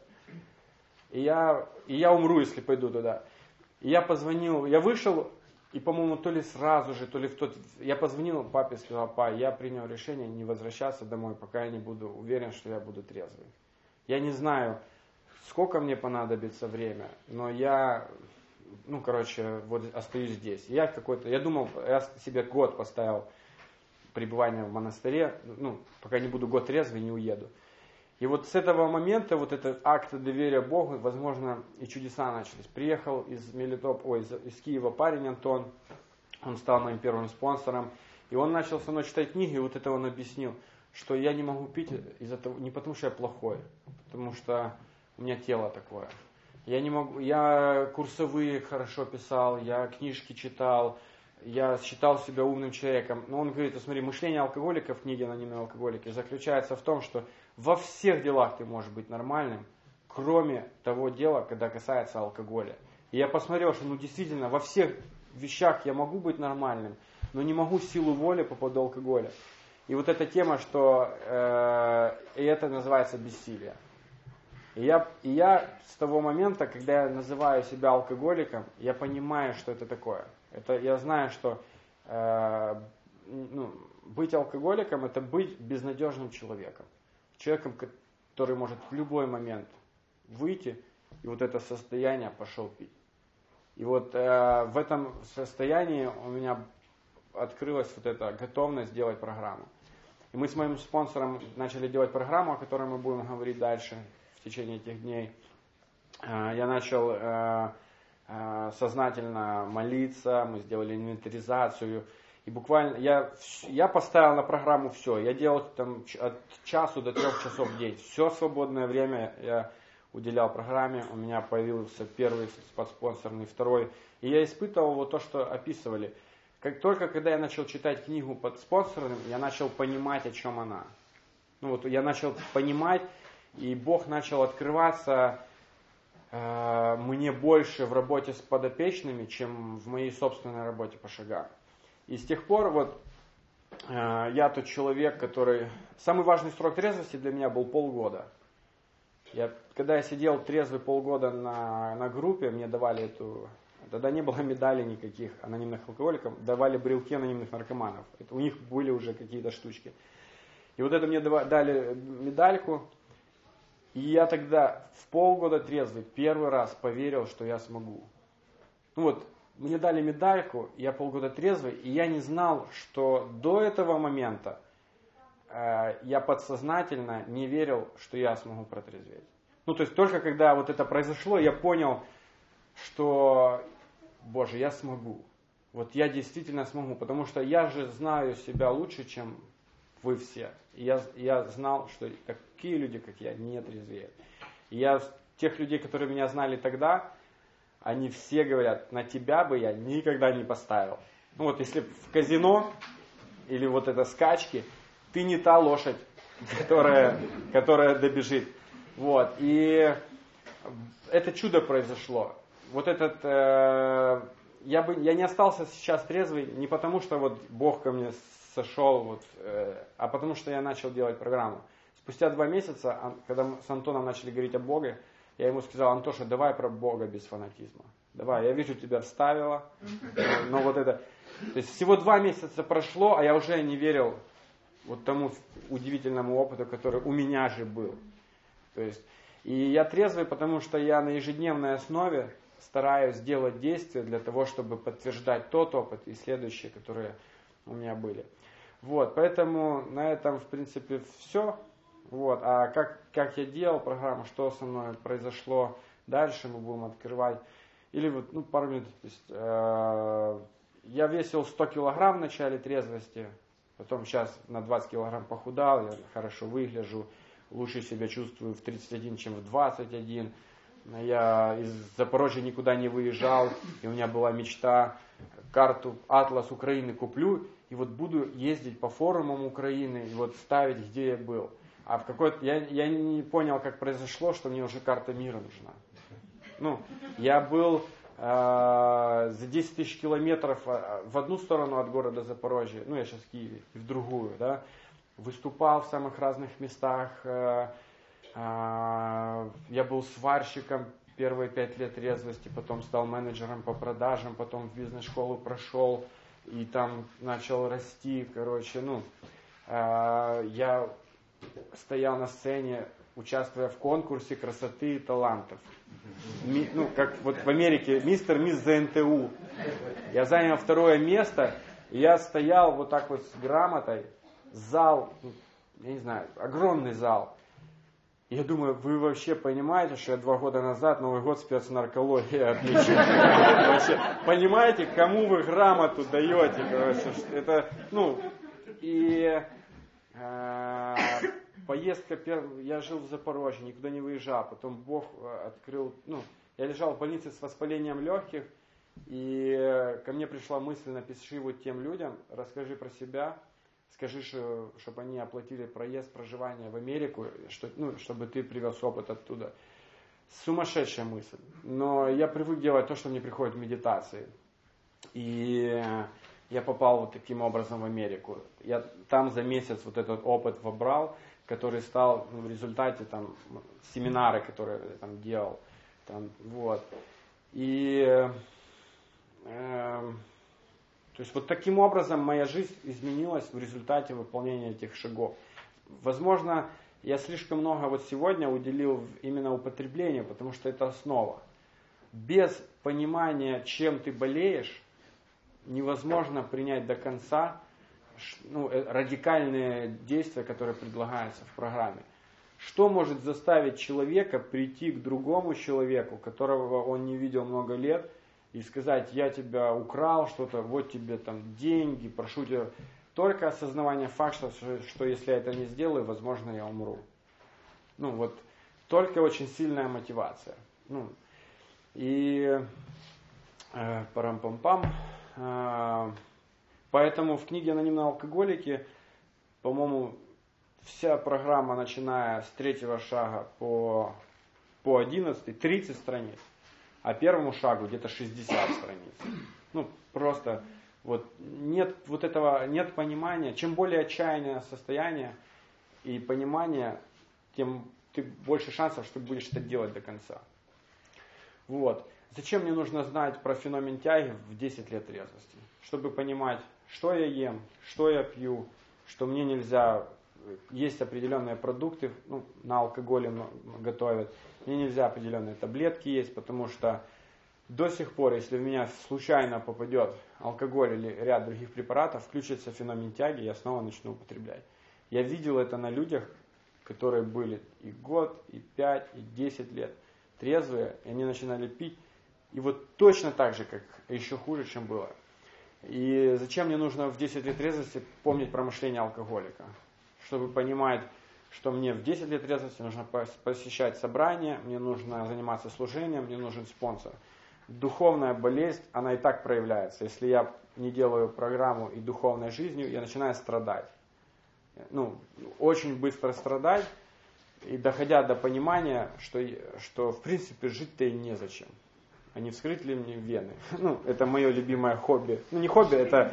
И я, и я умру, если пойду туда. И я позвонил, я вышел, и, по-моему, то ли сразу же, то ли в тот... Я позвонил папе и сказал: па, я принял решение не возвращаться домой, пока я не буду уверен, что я буду трезвый. Я не знаю, сколько мне понадобится время, но я... Ну, короче, вот остаюсь здесь. Я какой-то, я думал, я себе год поставил пребывания в монастыре, ну, пока не буду год трезвый, не уеду. И вот с этого момента, вот этот акт доверия Богу, возможно, и чудеса начались. Приехал из Мелитополя, ой, из, из Киева парень Антон, он стал моим первым спонсором, и он начал со мной читать книги, и вот это он объяснил, что я не могу пить из-за того, не потому что я плохой, потому что у меня тело такое. Я не могу, я курсовые хорошо писал, я книжки читал, я считал себя умным человеком. Но он говорит: смотри, мышление алкоголика в книге «Анонимные алкоголики» заключается в том, что во всех делах ты можешь быть нормальным, кроме того дела, когда касается алкоголя. И я посмотрел, что ну действительно во всех вещах я могу быть нормальным, но не могу силу воли по поводу алкоголя. И вот эта тема, что э, и это называется бессилие. И я, и я с того момента, когда я называю себя алкоголиком, я понимаю, что это такое. Это, я знаю, что э, ну, быть алкоголиком – это быть безнадежным человеком. Человеком, который может в любой момент выйти, и вот это состояние пошел пить. И вот э, в этом состоянии у меня открылась вот эта готовность делать программу. И мы с моим спонсором начали делать программу, о которой мы будем говорить дальше. В течение этих дней я начал сознательно молиться, мы сделали инвентаризацию, и буквально я, я поставил на программу все, я делал там от часу до трех часов в день, все свободное время я уделял программе, у меня появился первый подспонсорный, второй, и я испытывал вот то, что описывали. Как только когда я начал читать книгу под спонсором, я начал понимать, о чем она. Ну вот я начал понимать, и Бог начал открываться э, мне больше в работе с подопечными, чем в моей собственной работе по шагам. И с тех пор вот э, я тот человек, который... Самый важный срок трезвости для меня был полгода. Я, когда я сидел трезвый полгода на, на группе, мне давали эту... Тогда не было медалей никаких анонимных алкоголиков, давали брелки анонимных наркоманов. Это, у них были уже какие-то штучки. И вот это мне дали медальку. И я тогда в полгода трезвый первый раз поверил, что я смогу. Ну вот, мне дали медальку, я полгода трезвый, и я не знал, что до этого момента э, я подсознательно не верил, что я смогу протрезветь. Ну, то есть только когда вот это произошло, я понял, что, Боже, я смогу. Вот я действительно смогу, потому что я же знаю себя лучше, чем вы все. И я, я знал, что такие люди, как я, не трезвеют. И я, тех людей, которые меня знали тогда, они все говорят: на тебя бы я никогда не поставил. Ну вот если в казино, или вот это скачки, ты не та лошадь, которая, которая добежит. Вот. И это чудо произошло. Вот этот, э, я, бы, я не остался сейчас трезвый не потому, что вот Бог ко мне сошел, вот, э, а потому что я начал делать программу. Спустя два месяца, когда мы с Антоном начали говорить о Боге, я ему сказал: Антоша, давай про Бога без фанатизма. Давай, я вижу, тебя вставило, но, но вот это... То есть всего два месяца прошло, а я уже не верил вот тому удивительному опыту, который у меня же был. То есть, и я трезвый, потому что я на ежедневной основе стараюсь делать действия для того, чтобы подтверждать тот опыт и следующие, которые у меня были. Вот, поэтому на этом, в принципе, все. Вот. А как, как я делал программу, что со мной произошло дальше, мы будем открывать. Или вот, ну, пару минут. То есть, э, я весил сто килограмм в начале трезвости, потом сейчас на двадцать килограмм похудал, я хорошо выгляжу, лучше себя чувствую в тридцать один, чем в двадцать один. Я из Запорожья никуда не выезжал, и у меня была мечта, карту «Атлас Украины» куплю, и вот буду ездить по форумам Украины, и вот ставить, где я был. А в какой-то, я, я не понял, как произошло, что мне уже карта мира нужна. Ну, я был э, за десять тысяч километров в одну сторону от города Запорожье, ну я сейчас в Киеве, и в другую, да, выступал в самых разных местах. Э, э, я был сварщиком первые пять лет трезвости, потом стал менеджером по продажам, потом в бизнес-школу прошел и там начал расти, короче, ну, э, я стоял на сцене, участвуя в конкурсе красоты и талантов. Ми, ну, как вот в Америке, мистер, мисс зэ эн тэ у. Я занял второе место, и я стоял вот так вот с грамотой, зал, я не знаю, огромный зал. И я думаю, вы вообще понимаете, что я два года назад Новый год спецнаркологии отличил? Вообще, понимаете, кому вы грамоту даете? Короче, это, ну, и э, поездка, я жил в Запорожье, никуда не выезжал, потом Бог открыл, ну, я лежал в больнице с воспалением легких, и ко мне пришла мысль: напиши вот тем людям, расскажи про себя, скажи, что, чтобы они оплатили проезд, проживание в Америку, что, ну, чтобы ты привез опыт оттуда. Сумасшедшая мысль. Но я привык делать то, что мне приходит в медитации. И я попал вот таким образом в Америку. Я там за месяц вот этот опыт вобрал, который стал, ну, в результате там семинары, которые я там делал. Там, вот. И э, то есть вот таким образом моя жизнь изменилась в результате выполнения этих шагов. Возможно, я слишком много вот сегодня уделил именно употреблению, потому что это основа. Без понимания, чем ты болеешь, невозможно принять до конца, ну, радикальные действия, которые предлагаются в программе. Что может заставить человека прийти к другому человеку, которого он не видел много лет, и сказать: я тебя украл, что-то, вот тебе там деньги, прошу тебя. Только осознавание факта, что, что если я это не сделаю, возможно, я умру. Ну вот, только очень сильная мотивация. Ну, и э, парам-пам-пам. Э, поэтому в книге «Анонимные алкоголики», по-моему, вся программа, начиная с третьего шага по, по одиннадцатый, тридцать страниц. А первому шагу где-то шестьдесят страниц. Ну, просто вот нет вот этого, нет понимания. Чем более отчаянное состояние и понимание, тем ты больше шансов, что ты будешь это делать до конца. Вот. Зачем мне нужно знать про феномен тяги в десять лет трезвости? Чтобы понимать, что я ем, что я пью, что мне нельзя, есть определенные продукты, ну, на алкоголе готовят, мне нельзя определенные таблетки есть, потому что до сих пор, если в меня случайно попадет алкоголь или ряд других препаратов, включится феномен тяги, я снова начну употреблять. Я видел это на людях, которые были и год, и пять, и десять лет трезвые, и они начинали пить, и вот точно так же, как еще хуже, чем было. И зачем мне нужно в десять лет трезвости помнить про мышление алкоголика? Чтобы понимать, что мне в десять лет трезвости нужно посещать собрания, мне нужно заниматься служением, мне нужен спонсор. Духовная болезнь, она и так проявляется. Если я не делаю программу и духовной жизнью, я начинаю страдать. Ну, очень быстро страдать, и доходя до понимания, что, что в принципе жить-то и незачем. А не вскрыть ли мне вены? Ну, это мое любимое хобби. Ну, не хобби, это...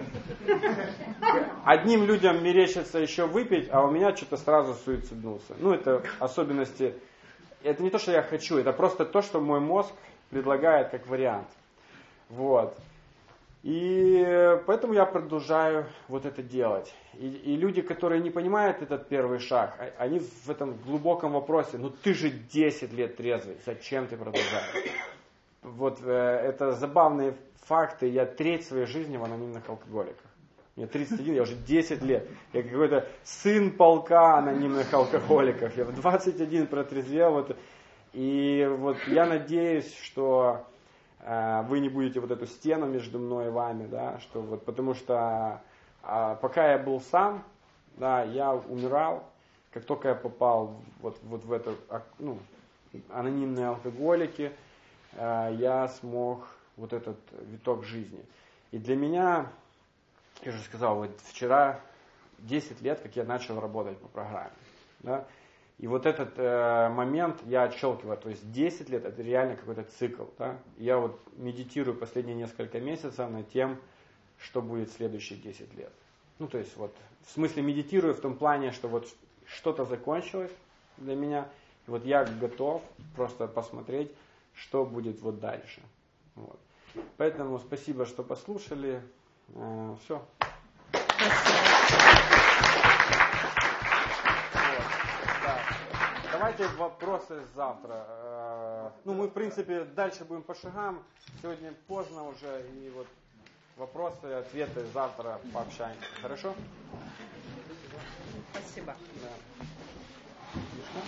Одним людям мерещится еще выпить, а у меня что-то сразу суициднулся. Ну, это особенности... Это не то, что я хочу, это просто то, что мой мозг предлагает как вариант. Вот. И поэтому я продолжаю вот это делать. И, и люди, которые не понимают этот первый шаг, они в этом глубоком вопросе: ну ты же десять лет трезвый, зачем ты продолжаешь? Вот э, это забавные факты. Я треть своей жизни в анонимных алкоголиках. Мне тридцать один, я уже десять лет. Я какой-то сын полка анонимных алкоголиков. Я в двадцать один протрезвел. Вот. И вот я надеюсь, что э, вы не будете вот эту стену между мной и вами, да, что вот, потому что э, пока я был сам, да, я умирал. Как только я попал вот, вот в это, ну, анонимные алкоголики, э, я смог вот этот виток жизни. И для меня, я же сказал, вот вчера десять лет, как я начал работать по программе. Да? И вот этот э, момент я отщелкиваю, то есть десять лет это реально какой-то цикл. Да? Я вот медитирую последние несколько месяцев над тем, что будет следующие десять лет. Ну то есть вот, в смысле медитирую в том плане, что вот что-то закончилось для меня, и вот я готов просто посмотреть, что будет вот дальше. Вот. Поэтому спасибо, что послушали. Э, все. Давайте вопросы завтра. Ну, мы, в принципе, дальше будем по шагам. Сегодня поздно уже, и вот вопросы, ответы завтра пообщаемся. Хорошо? Спасибо. Да.